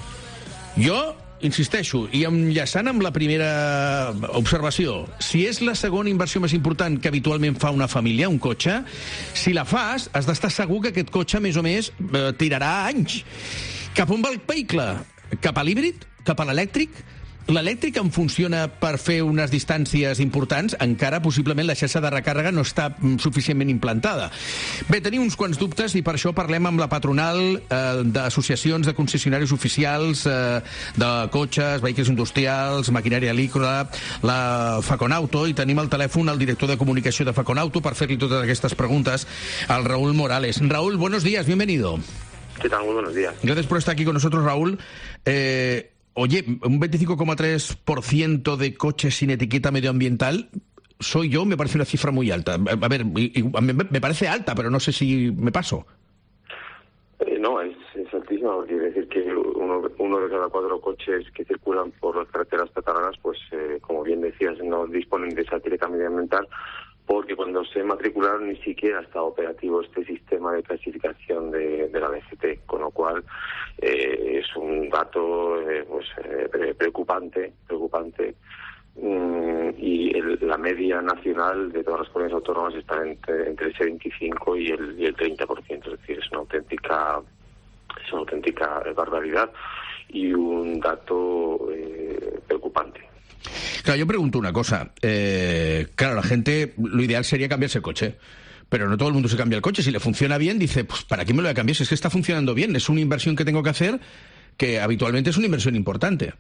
Jo insisteixo, i enllaçant amb la primera observació, si és la segona inversió més important que habitualment fa una família, un cotxe, si la fas, has d'estar segur que aquest cotxe més o més eh, tirarà anys. Cap on va el vehicle? Cap a l'híbrid? Cap a l'elèctric? L'elèctric en funciona per fer unes distàncies importants, encara possiblement la xarxa de recàrrega no està suficientment implantada. Bé, tenim uns quants dubtes i per això parlem amb la patronal eh, d'associacions de concessionaris oficials eh, de cotxes, vehicles industrials, maquinària agrícola, la Faconauto, i tenim al telèfon el director de comunicació de Faconauto per fer-li totes aquestes preguntes, el Raúl Morales. Raúl, buenos días, bienvenido. ¿Qué tal? Muy buenos días. Gracias por estar aquí con nosotros, Raúl. Eh... Oye, un veinticinco coma tres por ciento de coches sin etiqueta medioambiental, soy yo, me parece una cifra muy alta. A ver, me parece alta, pero no sé si me paso. Eh, no, es, es altísima, porque quiere decir que uno, uno de cada cuatro coches que circulan por las carreteras catalanas, pues, eh, como bien decías, no disponen de esa etiqueta medioambiental, porque cuando se matricularon ni siquiera está operativo este sistema de clasificación de, de la D G T, con lo cual eh, es un dato eh, pues eh, preocupante, preocupante mm, y el, la media nacional de todas las comunidades autónomas está entre, entre ese veinticinco y el, y el treinta por ciento, es decir, es una auténtica, es una auténtica barbaridad y un dato eh, preocupante. Claro, yo pregunto una cosa. Eh, claro, la gente, lo ideal sería cambiarse el coche. Pero no todo el mundo se cambia el coche. Si le funciona bien, dice, pues ¿para qué me lo voy a cambiar? Si es que está funcionando bien. Es una inversión que tengo que hacer que habitualmente es una inversión importante.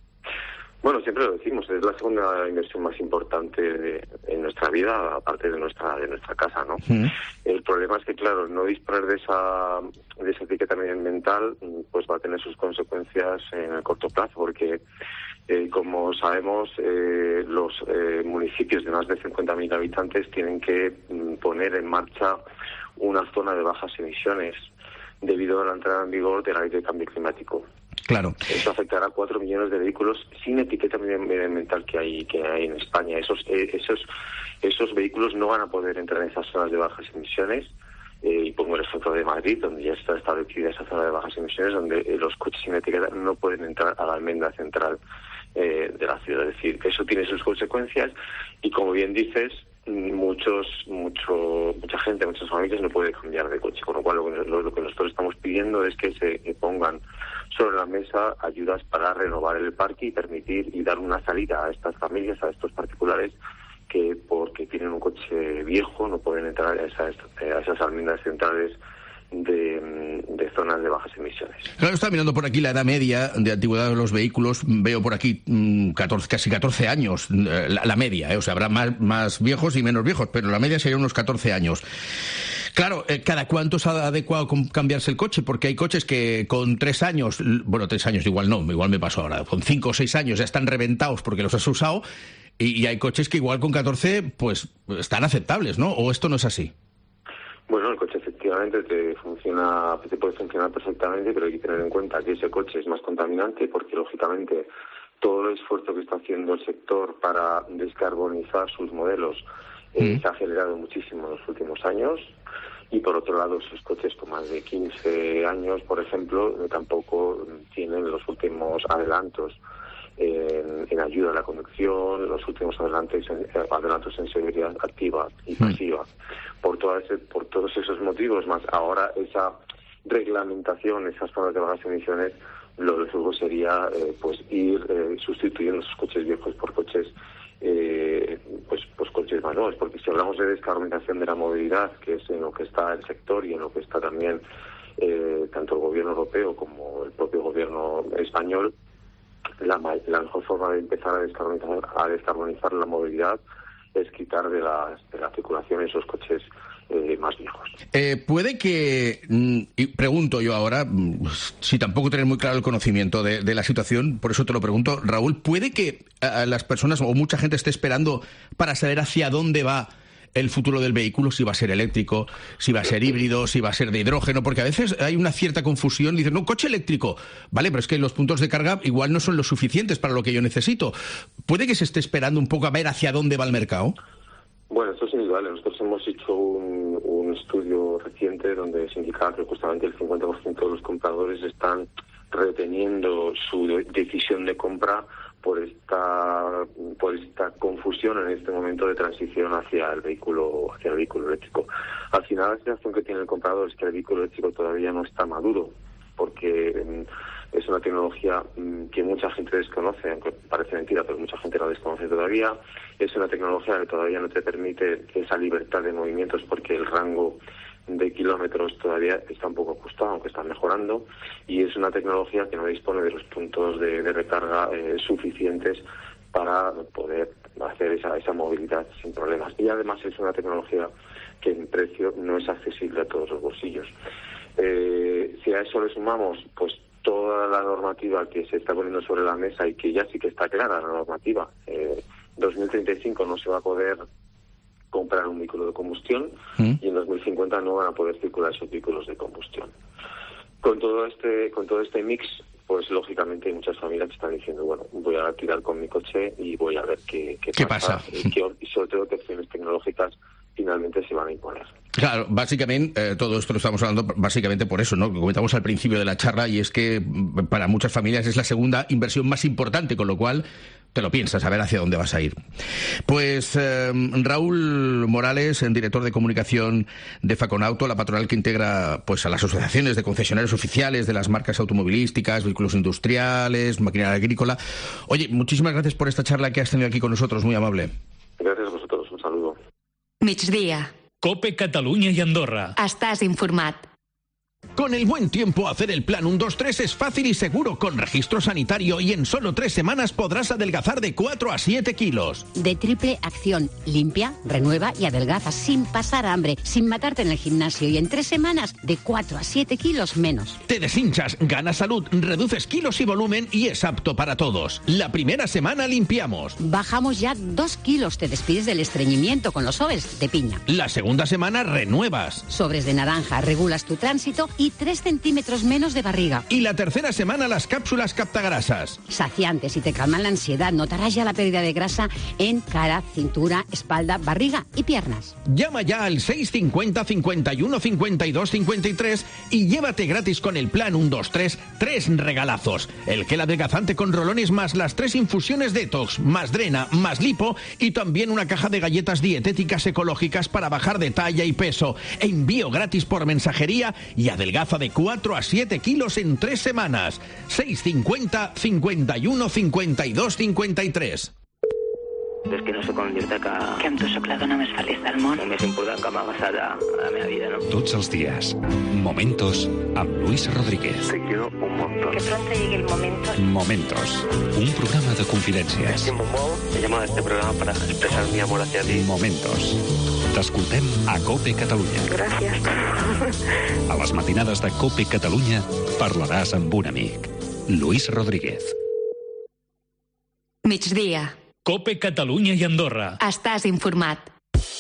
Bueno, siempre lo decimos, es la segunda inversión más importante de, en nuestra vida, aparte de nuestra de nuestra casa, ¿no? Mm. El problema es que, claro, no disponer de esa de esa etiqueta medioambiental pues va a tener sus consecuencias en el corto plazo, porque Eh, como sabemos, eh, los eh, municipios de más de cincuenta mil habitantes tienen que mm, poner en marcha una zona de bajas emisiones debido a la entrada en vigor de la ley de cambio climático. Claro. Eso afectará a cuatro millones de vehículos sin etiqueta medioambiental que hay que hay en España. Esos eh, esos esos vehículos no van a poder entrar en esas zonas de bajas emisiones. Eh, y pongo el ejemplo de Madrid, donde ya está establecida esa zona de bajas emisiones, donde eh, los coches sin etiqueta no pueden entrar a la almendra central eh, de la ciudad. Es decir, que eso tiene sus consecuencias y, como bien dices, muchos mucho mucha gente, muchas familias no puede cambiar de coche, con lo cual lo que, lo, lo que nosotros estamos pidiendo es que se que pongan sobre la mesa ayudas para renovar el parque y permitir y dar una salida a estas familias, a estos particulares que porque tienen un coche viejo no pueden entrar a esas, a esas almendras centrales de, de zonas de bajas emisiones. Claro, estaba mirando por aquí la edad media de antigüedad de los vehículos, veo por aquí catorce, casi catorce años, la, la media, ¿eh? O sea, habrá más, más viejos y menos viejos, pero la media sería unos catorce años. Claro, eh, ¿cada cuánto es adecuado cambiarse el coche? Porque hay coches que con tres años, bueno, tres años igual no, igual me pasó ahora, con cinco o seis años ya están reventados porque los has usado, y, y hay coches que igual con catorce, pues, están aceptables, ¿no? ¿O esto no es así? Bueno, el coche efectivamente te funciona, te puede funcionar perfectamente, pero hay que tener en cuenta que ese coche es más contaminante porque, lógicamente, todo el esfuerzo que está haciendo el sector para descarbonizar sus modelos eh, mm. se ha acelerado muchísimo en los últimos años. Y, por otro lado, esos coches con más de quince años, por ejemplo, tampoco tienen los últimos adelantos en, en ayuda a la conducción, los últimos adelantos en, adelantos en seguridad activa y pasiva. Mm. Por, toda ese, por todos esos motivos, más ahora esa reglamentación, esas zonas de bajas emisiones, lo lógico sería eh, pues ir eh, sustituyendo esos coches viejos por coches eh, pues pues coches más nuevos, porque si hablamos de descarbonización de la movilidad, que es en lo que está el sector y en lo que está también eh, tanto el gobierno europeo como el propio gobierno español, la, la mejor forma de empezar a descarbonizar, a descarbonizar la movilidad es quitar de la, de la circulación esos coches eh, más viejos. Eh, puede que, y pregunto yo ahora, si tampoco tener muy claro el conocimiento de, de la situación, por eso te lo pregunto, Raúl, ¿puede que a las personas o mucha gente esté esperando para saber hacia dónde va el futuro del vehículo, si va a ser eléctrico, si va a ser híbrido, si va a ser de hidrógeno? Porque a veces hay una cierta confusión, dicen, no, coche eléctrico, vale, pero es que los puntos de carga igual no son los suficientes para lo que yo necesito. ¿Puede que se esté esperando un poco a ver hacia dónde va el mercado? Bueno, esto es individual. Nosotros hemos hecho un, un estudio reciente donde se indicaba que justamente el cincuenta por ciento de los compradores están reteniendo su de- decisión de compra por esta por esta confusión en este momento de transición hacia el vehículo hacia el vehículo eléctrico. Al final, la sensación que tiene el comprador es que el vehículo eléctrico todavía no está maduro, porque mm, es una tecnología mm, que mucha gente desconoce, aunque parece mentira, pero mucha gente la desconoce todavía. Es una tecnología que todavía no te permite esa libertad de movimientos porque el rango de kilómetros todavía está un poco ajustado, aunque está mejorando, y es una tecnología que no dispone de los puntos de, de recarga eh, suficientes para poder hacer esa, esa movilidad sin problemas. Y además es una tecnología que en precio no es accesible a todos los bolsillos. Eh, si a eso le sumamos pues toda la normativa que se está poniendo sobre la mesa y que ya sí que está clara la normativa, eh, dos mil treinta y cinco no se va a poder comprar un vehículo de combustión ¿Mm? y en dos mil cincuenta no van a poder circular esos vehículos de combustión. Con todo este con todo este mix, pues lógicamente muchas familias están diciendo, bueno, voy a tirar con mi coche y voy a ver qué, qué, ¿Qué pasa, pasa? Y, qué, y sobre todo qué opciones tecnológicas finalmente se van a imponer. Claro, básicamente, eh, todo esto lo estamos hablando básicamente por eso, ¿no? Que comentamos al principio de la charla, y es que para muchas familias es la segunda inversión más importante, con lo cual te lo piensas, a ver hacia dónde vas a ir. Pues eh, Raúl Morales, director de comunicación de Faconauto, la patronal que integra pues a las asociaciones de concesionarios oficiales de las marcas automovilísticas, vehículos industriales, maquinaria agrícola. Oye, muchísimas gracias por esta charla que has tenido aquí con nosotros, muy amable. Gracias a vosotros, un saludo. Migdia. Cope Catalunya i Andorra. Estàs informat. Con el buen tiempo, hacer el plan uno dos tres es fácil y seguro, con registro sanitario, y en solo tres semanas podrás adelgazar de cuatro a siete kilos. De triple acción, limpia, renueva y adelgaza sin pasar hambre, sin matarte en el gimnasio, y en tres semanas de cuatro a siete kilos menos. Te deshinchas, ganas salud, reduces kilos y volumen y es apto para todos. La primera semana limpiamos. Bajamos ya dos kilos, te despides del estreñimiento con los sobres de piña. La segunda semana renuevas. Sobres de naranja, regulas tu tránsito y tres centímetros menos de barriga. Y la tercera semana las cápsulas captagrasas. Saciantes y te calman la ansiedad. Notarás ya la pérdida de grasa en cara, cintura, espalda, barriga y piernas. Llama ya al seis cincuenta, cincuenta y uno, cincuenta y dos, cincuenta y tres y llévate gratis con el plan uno dos tres tres regalazos. El gel adelgazante con rolones más las tres infusiones detox, más drena, más lipo y también una caja de galletas dietéticas ecológicas para bajar de talla y peso. Envío gratis por mensajería y adelgaza de cuatro a siete kilos en tres semanas. seis cincuenta, cincuenta y uno, cincuenta y dos, cincuenta y tres. És que no sé com dir-te que... Que amb tu sóc la dona més feliç del món. El més important que m'ha passat a, a la meva vida, no? Tots els dies, Momentos amb Luis Rodríguez. Te quiero un montón. Que pronto llegue el momento. Momentos, un programa de confidències. Me estimo molt. He llamado a este programa para expresar mi amor hacia ti. Momentos. T'escoltem a COPE Catalunya. Gràcies. A les matinades de COPE Catalunya parlaràs amb un amic. Luis Rodríguez. Migdia. COPE Catalunya i Andorra. Estàs informat.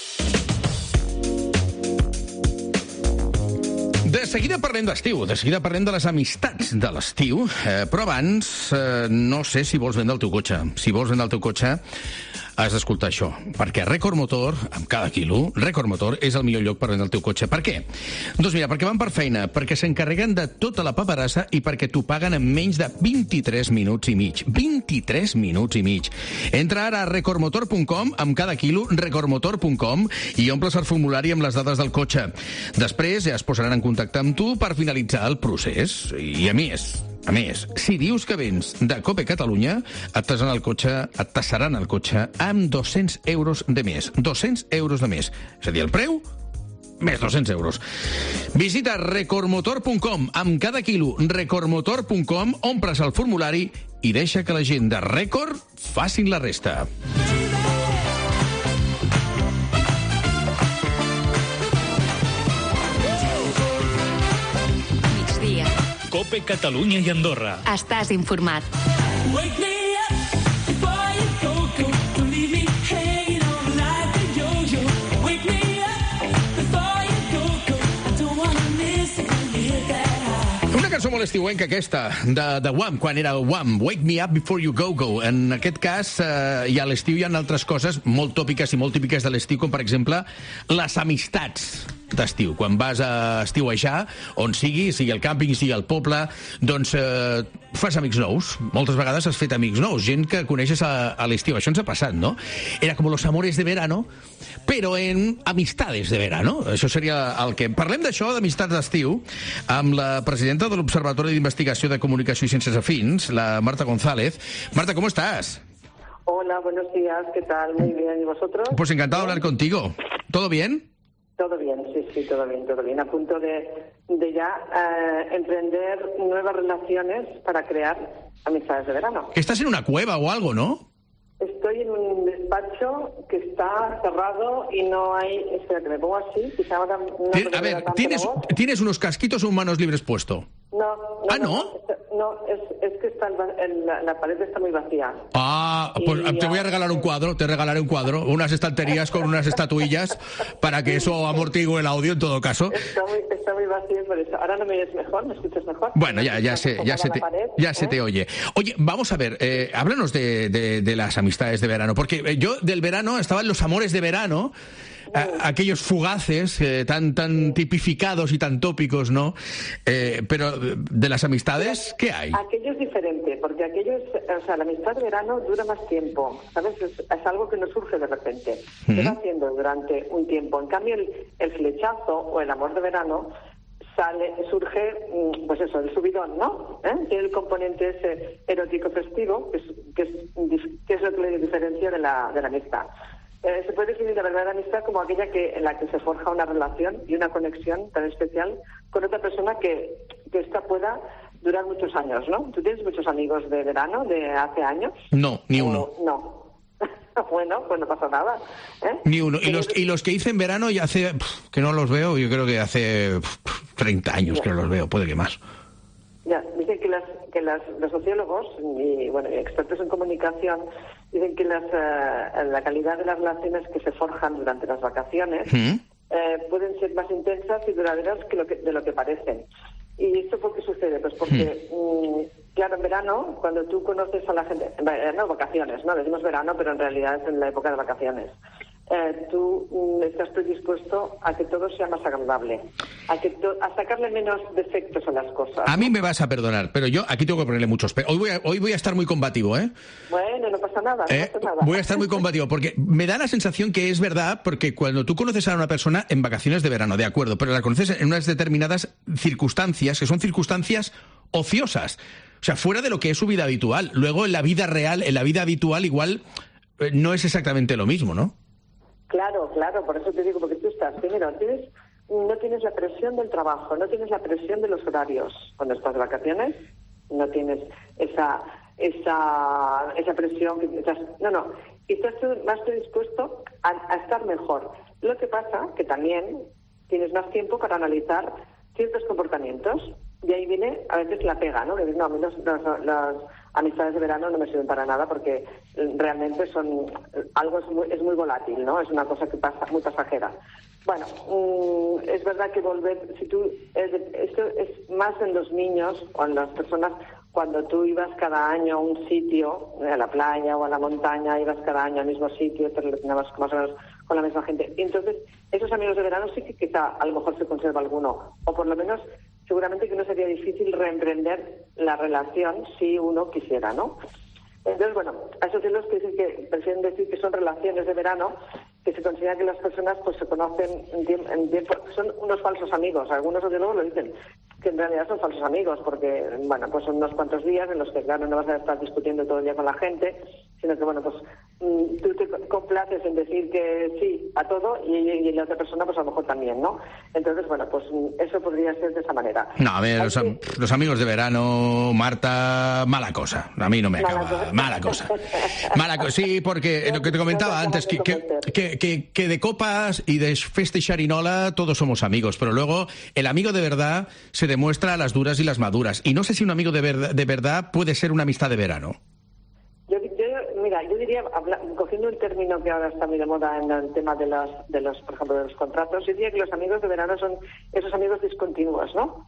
De seguida parlem d'estiu, de seguida parlem de les amistats de l'estiu, eh, però abans eh, no sé si vols vendre el teu cotxe. Si vols vendre el teu cotxe, has d'escoltar això, perquè Record Motor, amb cada quilo, Record Motor és el millor lloc per vendre el teu cotxe. Per què? Doncs mira, perquè van per feina, perquè s'encarreguen de tota la paperassa i perquè t'ho paguen en menys de vint-i-tres minuts i mig. vint-i-tres minuts i mig. Entra ara a record motor punt com, amb cada quilo, record motor punt com, i omples el formulari amb les dades del cotxe. Després ja es posaran en contacte amb tu per finalitzar el procés. I a més... A més, si dius que vens de COPE Catalunya, et tasaran el cotxe, et tassaran el cotxe amb dos-cents euros de més. dos-cents euros de més. És a dir, el preu, més dos-cents euros. Visita record motor punt com, amb cada quilo, record motor punt com, omples el formulari i deixa que la gent de Record facin la resta. COPE Catalunya i Andorra. Estàs informat. Una cançó molt estiuenca aquesta, de, de Wham, quan era Wham, Wake Me Up Before You Go Go. En aquest cas, eh, i a l'estiu hi ha altres coses molt tòpiques i molt típiques de l'estiu, com per exemple les amistats d'estiu. Quan vas a estiuejar, on sigui, sigui el càmping, sigui el poble, doncs eh, fas amics nous. Moltes vegades has fet amics nous, gent que coneixes a, a l'estiu. Això ens ha passat, no? Era com los amores de verano, però en amistades de verano. Això seria el que... Parlem d'això, d'amistats d'estiu, amb la presidenta de l'Observatori d'Investigació de Comunicació i Ciències Afins, la Marta González. Marta, ¿cómo estás? Hola, buenos días, ¿qué tal? Muy bien, ¿y vosotros? Pues encantado de hablar contigo. ¿Todo bien? Todo bien, sí, sí, todo bien, todo bien. A punto de, de ya eh, emprender nuevas relaciones para crear amistades de verano. Estás en una cueva o algo, ¿no? Estoy en un despacho que está cerrado y no hay... Espera, que me pongo así, quizá ahora... No Tien, a ver, ¿tienes, ¿tienes unos casquitos o un manos libres puesto? No, no, ¿Ah, no? No, no es, es que está el, el, la, la pared está muy vacía. Ah, pues y, te voy a regalar un cuadro, te regalaré un cuadro, unas estanterías con unas estatuillas para que eso amortigue el audio en todo caso. Está muy, está muy vacío por eso. Ahora no me oyes mejor, ¿me escuchas mejor? Bueno, ya, ya, se, ya, se, te, pared, ya ¿eh? se te oye. Oye, vamos a ver, eh, háblanos de, de, de las amistades de verano, porque yo del verano estaban los amores de verano. A, aquellos fugaces eh, tan tan tipificados y tan tópicos, ¿no? Eh, pero de las amistades, ¿qué hay? Aquello es diferente, porque aquello es, o sea, la amistad de verano dura más tiempo, ¿sabes? Es, es algo que no surge de repente, se uh-huh. va haciendo durante un tiempo. En cambio, el, el flechazo o el amor de verano sale, surge, pues eso, el subidón, ¿no? ¿Eh? Tiene el componente ese erótico festivo, que es, que es, que es lo que le diferencia de la, de la amistad. Eh, se puede definir la verdadera amistad como aquella que en la que se forja una relación y una conexión tan especial con otra persona que, que esta pueda durar muchos años, ¿no? ¿Tú tienes muchos amigos de verano, de hace años? No, ni uno. O, no. Bueno, pues no pasa nada. ¿eh? Ni uno. Y los, y los que hice en verano ya hace... Pff, que no los veo, yo creo que hace pff, treinta años que no los veo, puede que más. Ya, dicen que, las, que las, los sociólogos y, bueno, y expertos en comunicación dicen que las, uh, la calidad de las relaciones que se forjan durante las vacaciones ¿Mm? eh, pueden ser más intensas y duraderas que lo que, de lo que parecen. ¿Y esto por qué sucede? Pues porque, ¿Mm? mmm, claro, en verano, cuando tú conoces a la gente, no, vacaciones, no, decimos verano, pero en realidad es en la época de vacaciones. Eh, tú mm, estás predispuesto a que todo sea más agradable, a que to- a sacarle menos defectos a las cosas. A mí me vas a perdonar, pero yo aquí tengo que ponerle muchos... Pe- hoy, voy a, hoy voy a estar muy combativo, ¿eh? Bueno, no pasa nada, no ¿Eh? pasa nada. Voy a estar muy combativo, porque me da la sensación que es verdad, porque cuando tú conoces a una persona en vacaciones de verano, de acuerdo, pero la conoces en unas determinadas circunstancias, que son circunstancias ociosas, o sea, fuera de lo que es su vida habitual. Luego, en la vida real, en la vida habitual, igual eh, no es exactamente lo mismo, ¿no? Claro, claro, por eso te digo, porque tú estás, primero, tienes, no tienes la presión del trabajo, no tienes la presión de los horarios. Cuando estás de vacaciones, no tienes esa esa esa presión que estás, no, no, y estás más predispuesto a, a estar mejor. Lo que pasa que también tienes más tiempo para analizar ciertos comportamientos, y ahí viene a veces la pega, ¿no? Que dices, no, a mí los, los, las amistades de verano no me sirven para nada porque realmente son algo es muy, es muy volátil, ¿no? Es una cosa que pasa muy pasajera. Bueno, mmm, es verdad que volver, si tú, es, esto es más en los niños o en las personas cuando tú ibas cada año a un sitio, a la playa o a la montaña, ibas cada año al mismo sitio, te relacionabas más o menos con la misma gente. Y entonces, esos amigos de verano sí que quizá a lo mejor se conserva alguno, o por lo menos seguramente que no sería difícil reemprender la relación si uno quisiera, ¿no? Entonces, bueno, hay sociólogos que dicen que prefieren decir que son relaciones de verano, que se considera que las personas pues se conocen en tiempo, en tiempo son unos falsos amigos. Algunos sociólogos lo dicen, que en realidad son falsos amigos, porque, bueno, pues son unos cuantos días en los que, claro, no vas a estar discutiendo todo el día con la gente, sino que, bueno, pues tú te complaces en decir que sí a todo y, y la otra persona, pues a lo mejor también, ¿no? Entonces, bueno, pues eso podría ser de esa manera. No, a ver, los, am- los amigos de verano, Marta, mala cosa. A mí no me acaba. Mala cosa. Mala cosa. Mala cosa, sí, porque lo que te comentaba antes, que, que, que, que, que de copas y de festa y xarinola todos somos amigos, pero luego el amigo de verdad se demuestra a las duras y las maduras. Y no sé si un amigo de, ver- de verdad puede ser una amistad de verano. Yo, yo, mira, yo diría, habla, cogiendo el término que ahora está muy de moda en el tema de los, de los, por ejemplo, de los contratos, yo diría que los amigos de verano son esos amigos discontinuos, ¿no?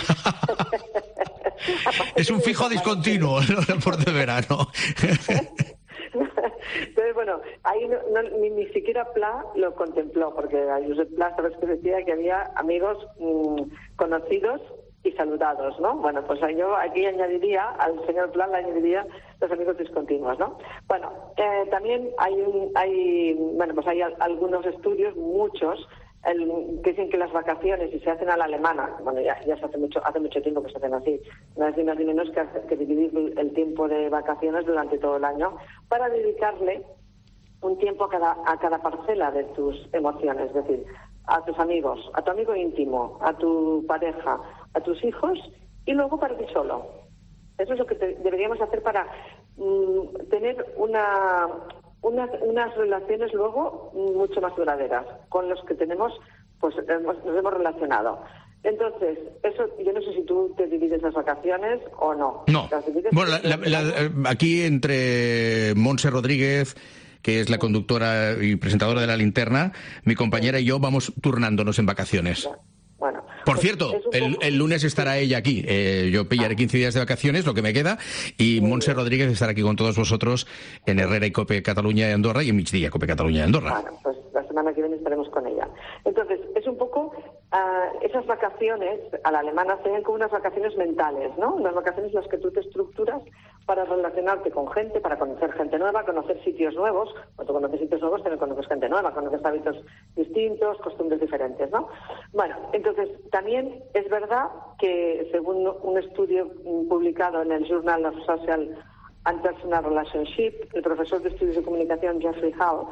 Es un fijo discontinuo, ¿no? Por de verano. Entonces, bueno, ahí no, no, ni, ni siquiera Pla lo contempló, porque a Josep Pla, sabes que decía que había amigos mmm, conocidos y saludados, ¿no? Bueno, pues yo aquí añadiría, al señor Pla le añadiría los amigos discontinuos, ¿no? Bueno, eh, también hay, un, hay, bueno, pues hay al, algunos estudios, muchos, el, que dicen que las vacaciones, si se hacen a la alemana, bueno, ya, ya se hace mucho hace mucho tiempo que se hacen así, no es ni más ni menos que, que dividir el tiempo de vacaciones durante todo el año para dedicarle un tiempo a cada, a cada parcela de tus emociones, es decir, a tus amigos, a tu amigo íntimo, a tu pareja, a tus hijos y luego para ti solo. Eso es lo que te, deberíamos hacer para mm, tener una... Unas, unas relaciones luego mucho más duraderas con los que tenemos, pues hemos, nos hemos relacionado. Entonces, eso, yo no sé si tú te divides las vacaciones o no. No. Bueno, la, la, la, aquí entre Montse Rodríguez, que es la conductora y presentadora de La Linterna, mi compañera y yo vamos turnándonos en vacaciones. Bueno, Por pues cierto, poco... el, el lunes estará ella aquí. Eh, yo pillaré quince días de vacaciones, lo que me queda, y Montse Rodríguez estará aquí con todos vosotros en Herrera y Cope Cataluña y Andorra, y en Migdia Cope Cataluña y Andorra. Bueno, pues la semana que viene estaremos con ella. Entonces, es un poco uh, esas vacaciones a la alemana se ven como unas vacaciones mentales, ¿no? Unas vacaciones en las que tú te estructuras para relacionarte con gente, para conocer gente nueva, conocer sitios nuevos. Cuando conoces sitios nuevos, también conoces gente nueva, conoces hábitos distintos, costumbres diferentes, ¿no? Bueno, entonces, también es verdad que, según un estudio publicado en el Journal of Social and Personal Relationship, el profesor de Estudios de Comunicación Jeffrey Hall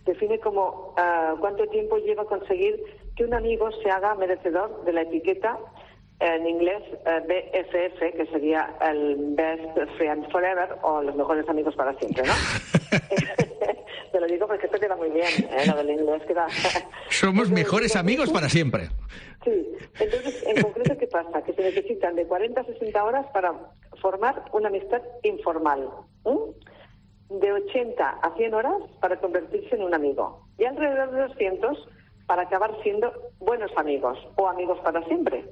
define como uh, cuánto tiempo lleva conseguir que un amigo se haga merecedor de la etiqueta, en inglés uh, B F F, que sería el Best Friend Forever, o los mejores amigos para siempre, ¿no? Te lo digo porque esto queda muy bien, ¿eh? Lo del inglés queda... Somos mejores amigos para siempre. Sí, entonces, en concreto, ¿qué pasa? Que se necesitan de cuarenta a sesenta horas para formar una amistad informal. ¿Mm? De ochenta a cien horas para convertirse en un amigo. Y alrededor de doscientos para acabar siendo buenos amigos o amigos para siempre.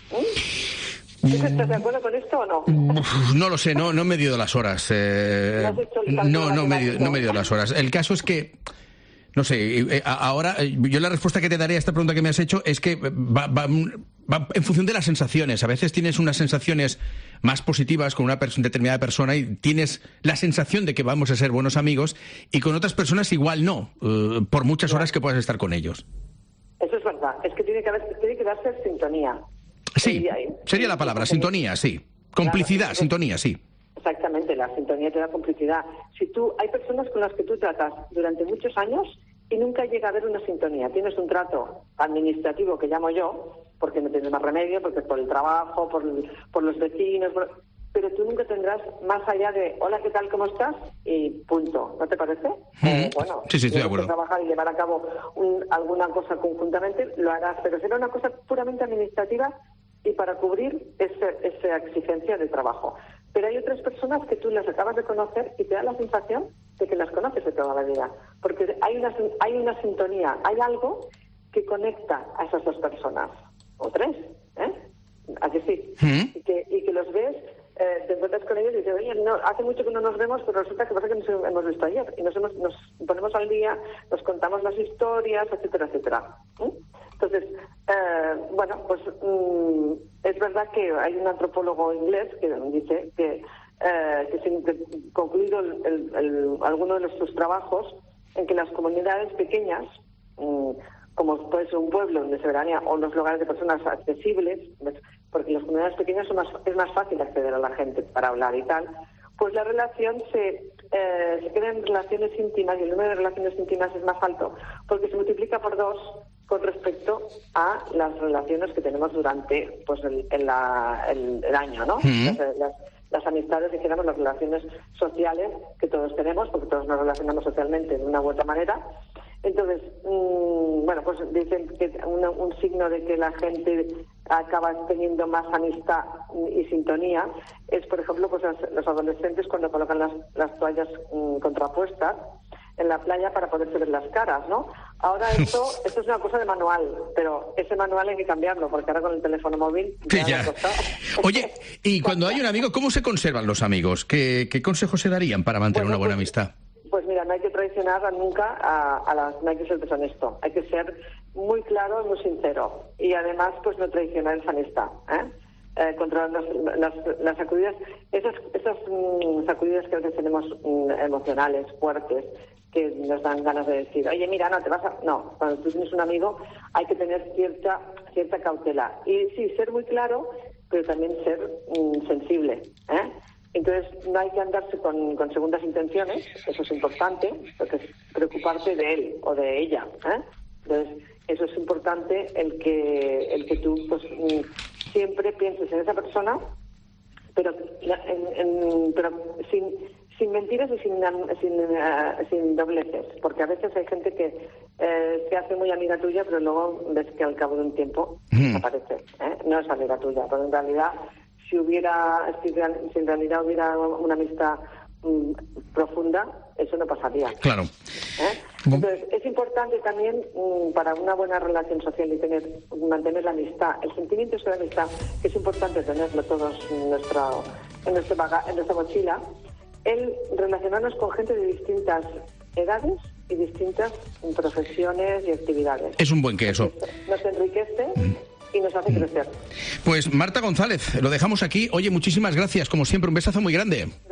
¿Mm? ¿Estás de acuerdo con esto o no? No lo sé, no, no he medido las horas. Eh, no, no, medio, no he medido las horas. El caso es que, no sé, ahora yo la respuesta que te daré a esta pregunta que me has hecho es que va, va, va en función de las sensaciones. A veces tienes unas sensaciones más positivas con una pers- determinada persona y tienes la sensación de que vamos a ser buenos amigos, y con otras personas igual no, uh, por muchas horas que puedas estar con ellos. Eso es verdad, es que tiene que, haber, tiene que darse sintonía. Sí, sería la palabra, sintonía, sí. Complicidad, claro, sintonía, sí. Exactamente, la sintonía te da complicidad. Si tú, hay personas con las que tú tratas durante muchos años y nunca llega a haber una sintonía. Tienes un trato administrativo, que llamo yo, porque no tienes más remedio, porque es por el trabajo, por, por los vecinos, por... pero tú nunca tendrás más allá de hola, ¿qué tal, cómo estás? Y punto. ¿No te parece? Mm. Eh, bueno, sí, sí, estoy de acuerdo. Si trabajar y llevar a cabo un, alguna cosa conjuntamente, lo harás, pero será una cosa puramente administrativa y para cubrir ese, esa exigencia de trabajo. Pero hay otras personas que tú las acabas de conocer y te da la sensación de que las conoces de toda la vida, porque hay una, hay una sintonía, hay algo que conecta a esas dos personas, o tres, ¿eh? ¿A que sí? ¿Mm? Y, que, y que los ves, eh, te encuentras con ellos y dices, oye, no, hace mucho que no nos vemos, pero resulta que pasa que nos hemos visto ayer, y nos, hemos, nos ponemos al día, nos contamos las historias, etcétera, etcétera. ¿Mm? Entonces, eh, bueno, pues mmm, es verdad que hay un antropólogo inglés que dice que, eh, que sin concluido el, el, el, alguno de sus trabajos, en que las comunidades pequeñas, mmm, como puede ser un pueblo donde se veranea o los lugares de personas accesibles, porque en las comunidades pequeñas son más, es más fácil acceder a la gente para hablar y tal, pues la relación se, eh, se queda en relaciones íntimas y el número de relaciones íntimas es más alto, porque se multiplica por dos con respecto a las relaciones que tenemos durante pues el, el, la, el, el año, ¿no? Mm-hmm. Las, las, las amistades, dijéramos, las relaciones sociales que todos tenemos, porque todos nos relacionamos socialmente de una u otra manera. Entonces, mmm, bueno, pues dicen que una, un signo de que la gente acaba teniendo más amistad y sintonía es, por ejemplo, pues los, los adolescentes cuando colocan las, las toallas mmm, contrapuestas en la playa para poderse ver las caras, ¿no? Ahora esto, esto es una cosa de manual, pero ese manual hay que cambiarlo, porque ahora con el teléfono móvil... Sí, ya. Oye, y cuando hay un amigo, ¿cómo se conservan los amigos? ¿Qué, qué consejos se darían para mantener bueno, una buena pues, amistad? Pues mira, no hay que traicionar nunca a, a las... No hay que ser deshonesto, hay que ser muy claro y muy sincero. Y además, pues no traicionar esa amistad, ¿eh? Eh, contra las, las, las sacudidas, esas, esas mmm, sacudidas que a veces tenemos mmm, emocionales, fuertes, que nos dan ganas de decir, oye, mira, no, te vas a... No, cuando tú tienes un amigo hay que tener cierta cierta cautela. Y sí, ser muy claro, pero también ser mmm, sensible, ¿eh? Entonces, no hay que andarse con, con segundas intenciones, eso es importante, porque es preocuparte de él o de ella, ¿eh? Entonces, eso es importante, el que el que tú pues siempre pienses en esa persona, pero en, en, pero sin sin mentiras y sin sin, uh, sin dobleces, porque a veces hay gente que eh, se hace muy amiga tuya, pero luego ves que al cabo de un tiempo mm. desaparece, ¿eh? No es amiga tuya, pero en realidad si hubiera si, si en realidad hubiera una amistad mm, profunda, eso no pasaría. Claro. ¿Eh? Entonces, es importante también mmm, para una buena relación social y tener mantener la amistad, el sentimiento de amistad, que es importante tenerlo todos en nuestra, en nuestro baga, en nuestra mochila, el relacionarnos con gente de distintas edades y distintas profesiones y actividades. Es un buen queso. Nos enriquece y nos hace crecer. Pues Marta González, lo dejamos aquí. Oye, muchísimas gracias, como siempre, un besazo muy grande. Gracias a ti.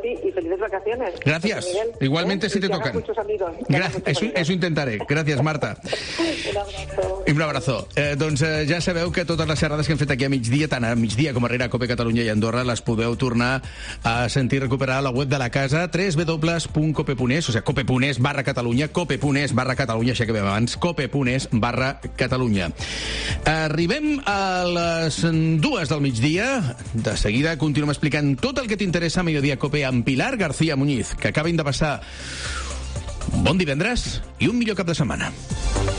ti y felices vacaciones. Gracias. Miguel, Igualmente ¿eh? si te Y que hagas tocan. muchos amigos. Gra eso, eso intentaré. Gràcies, Marta. Un abrazo. I un abrazo. Eh, doncs eh, ja sabeu que totes les xerrades que hem fet aquí a migdia, tant a migdia com a Rere Cope Catalunya i Andorra, les podeu tornar a sentir recuperar a la web de la casa, w w w punt cope punt es, o sigui, cope.es barra Catalunya, cope.es barra Catalunya, això que vam abans, cope.es barra Catalunya. Arribem a les dues del migdia. De seguida continuem explicant tot el que t'interessa a Mediodía Cope amb Pilar García Muñiz, que acaben de passar un bon divendres i un millor cap de setmana.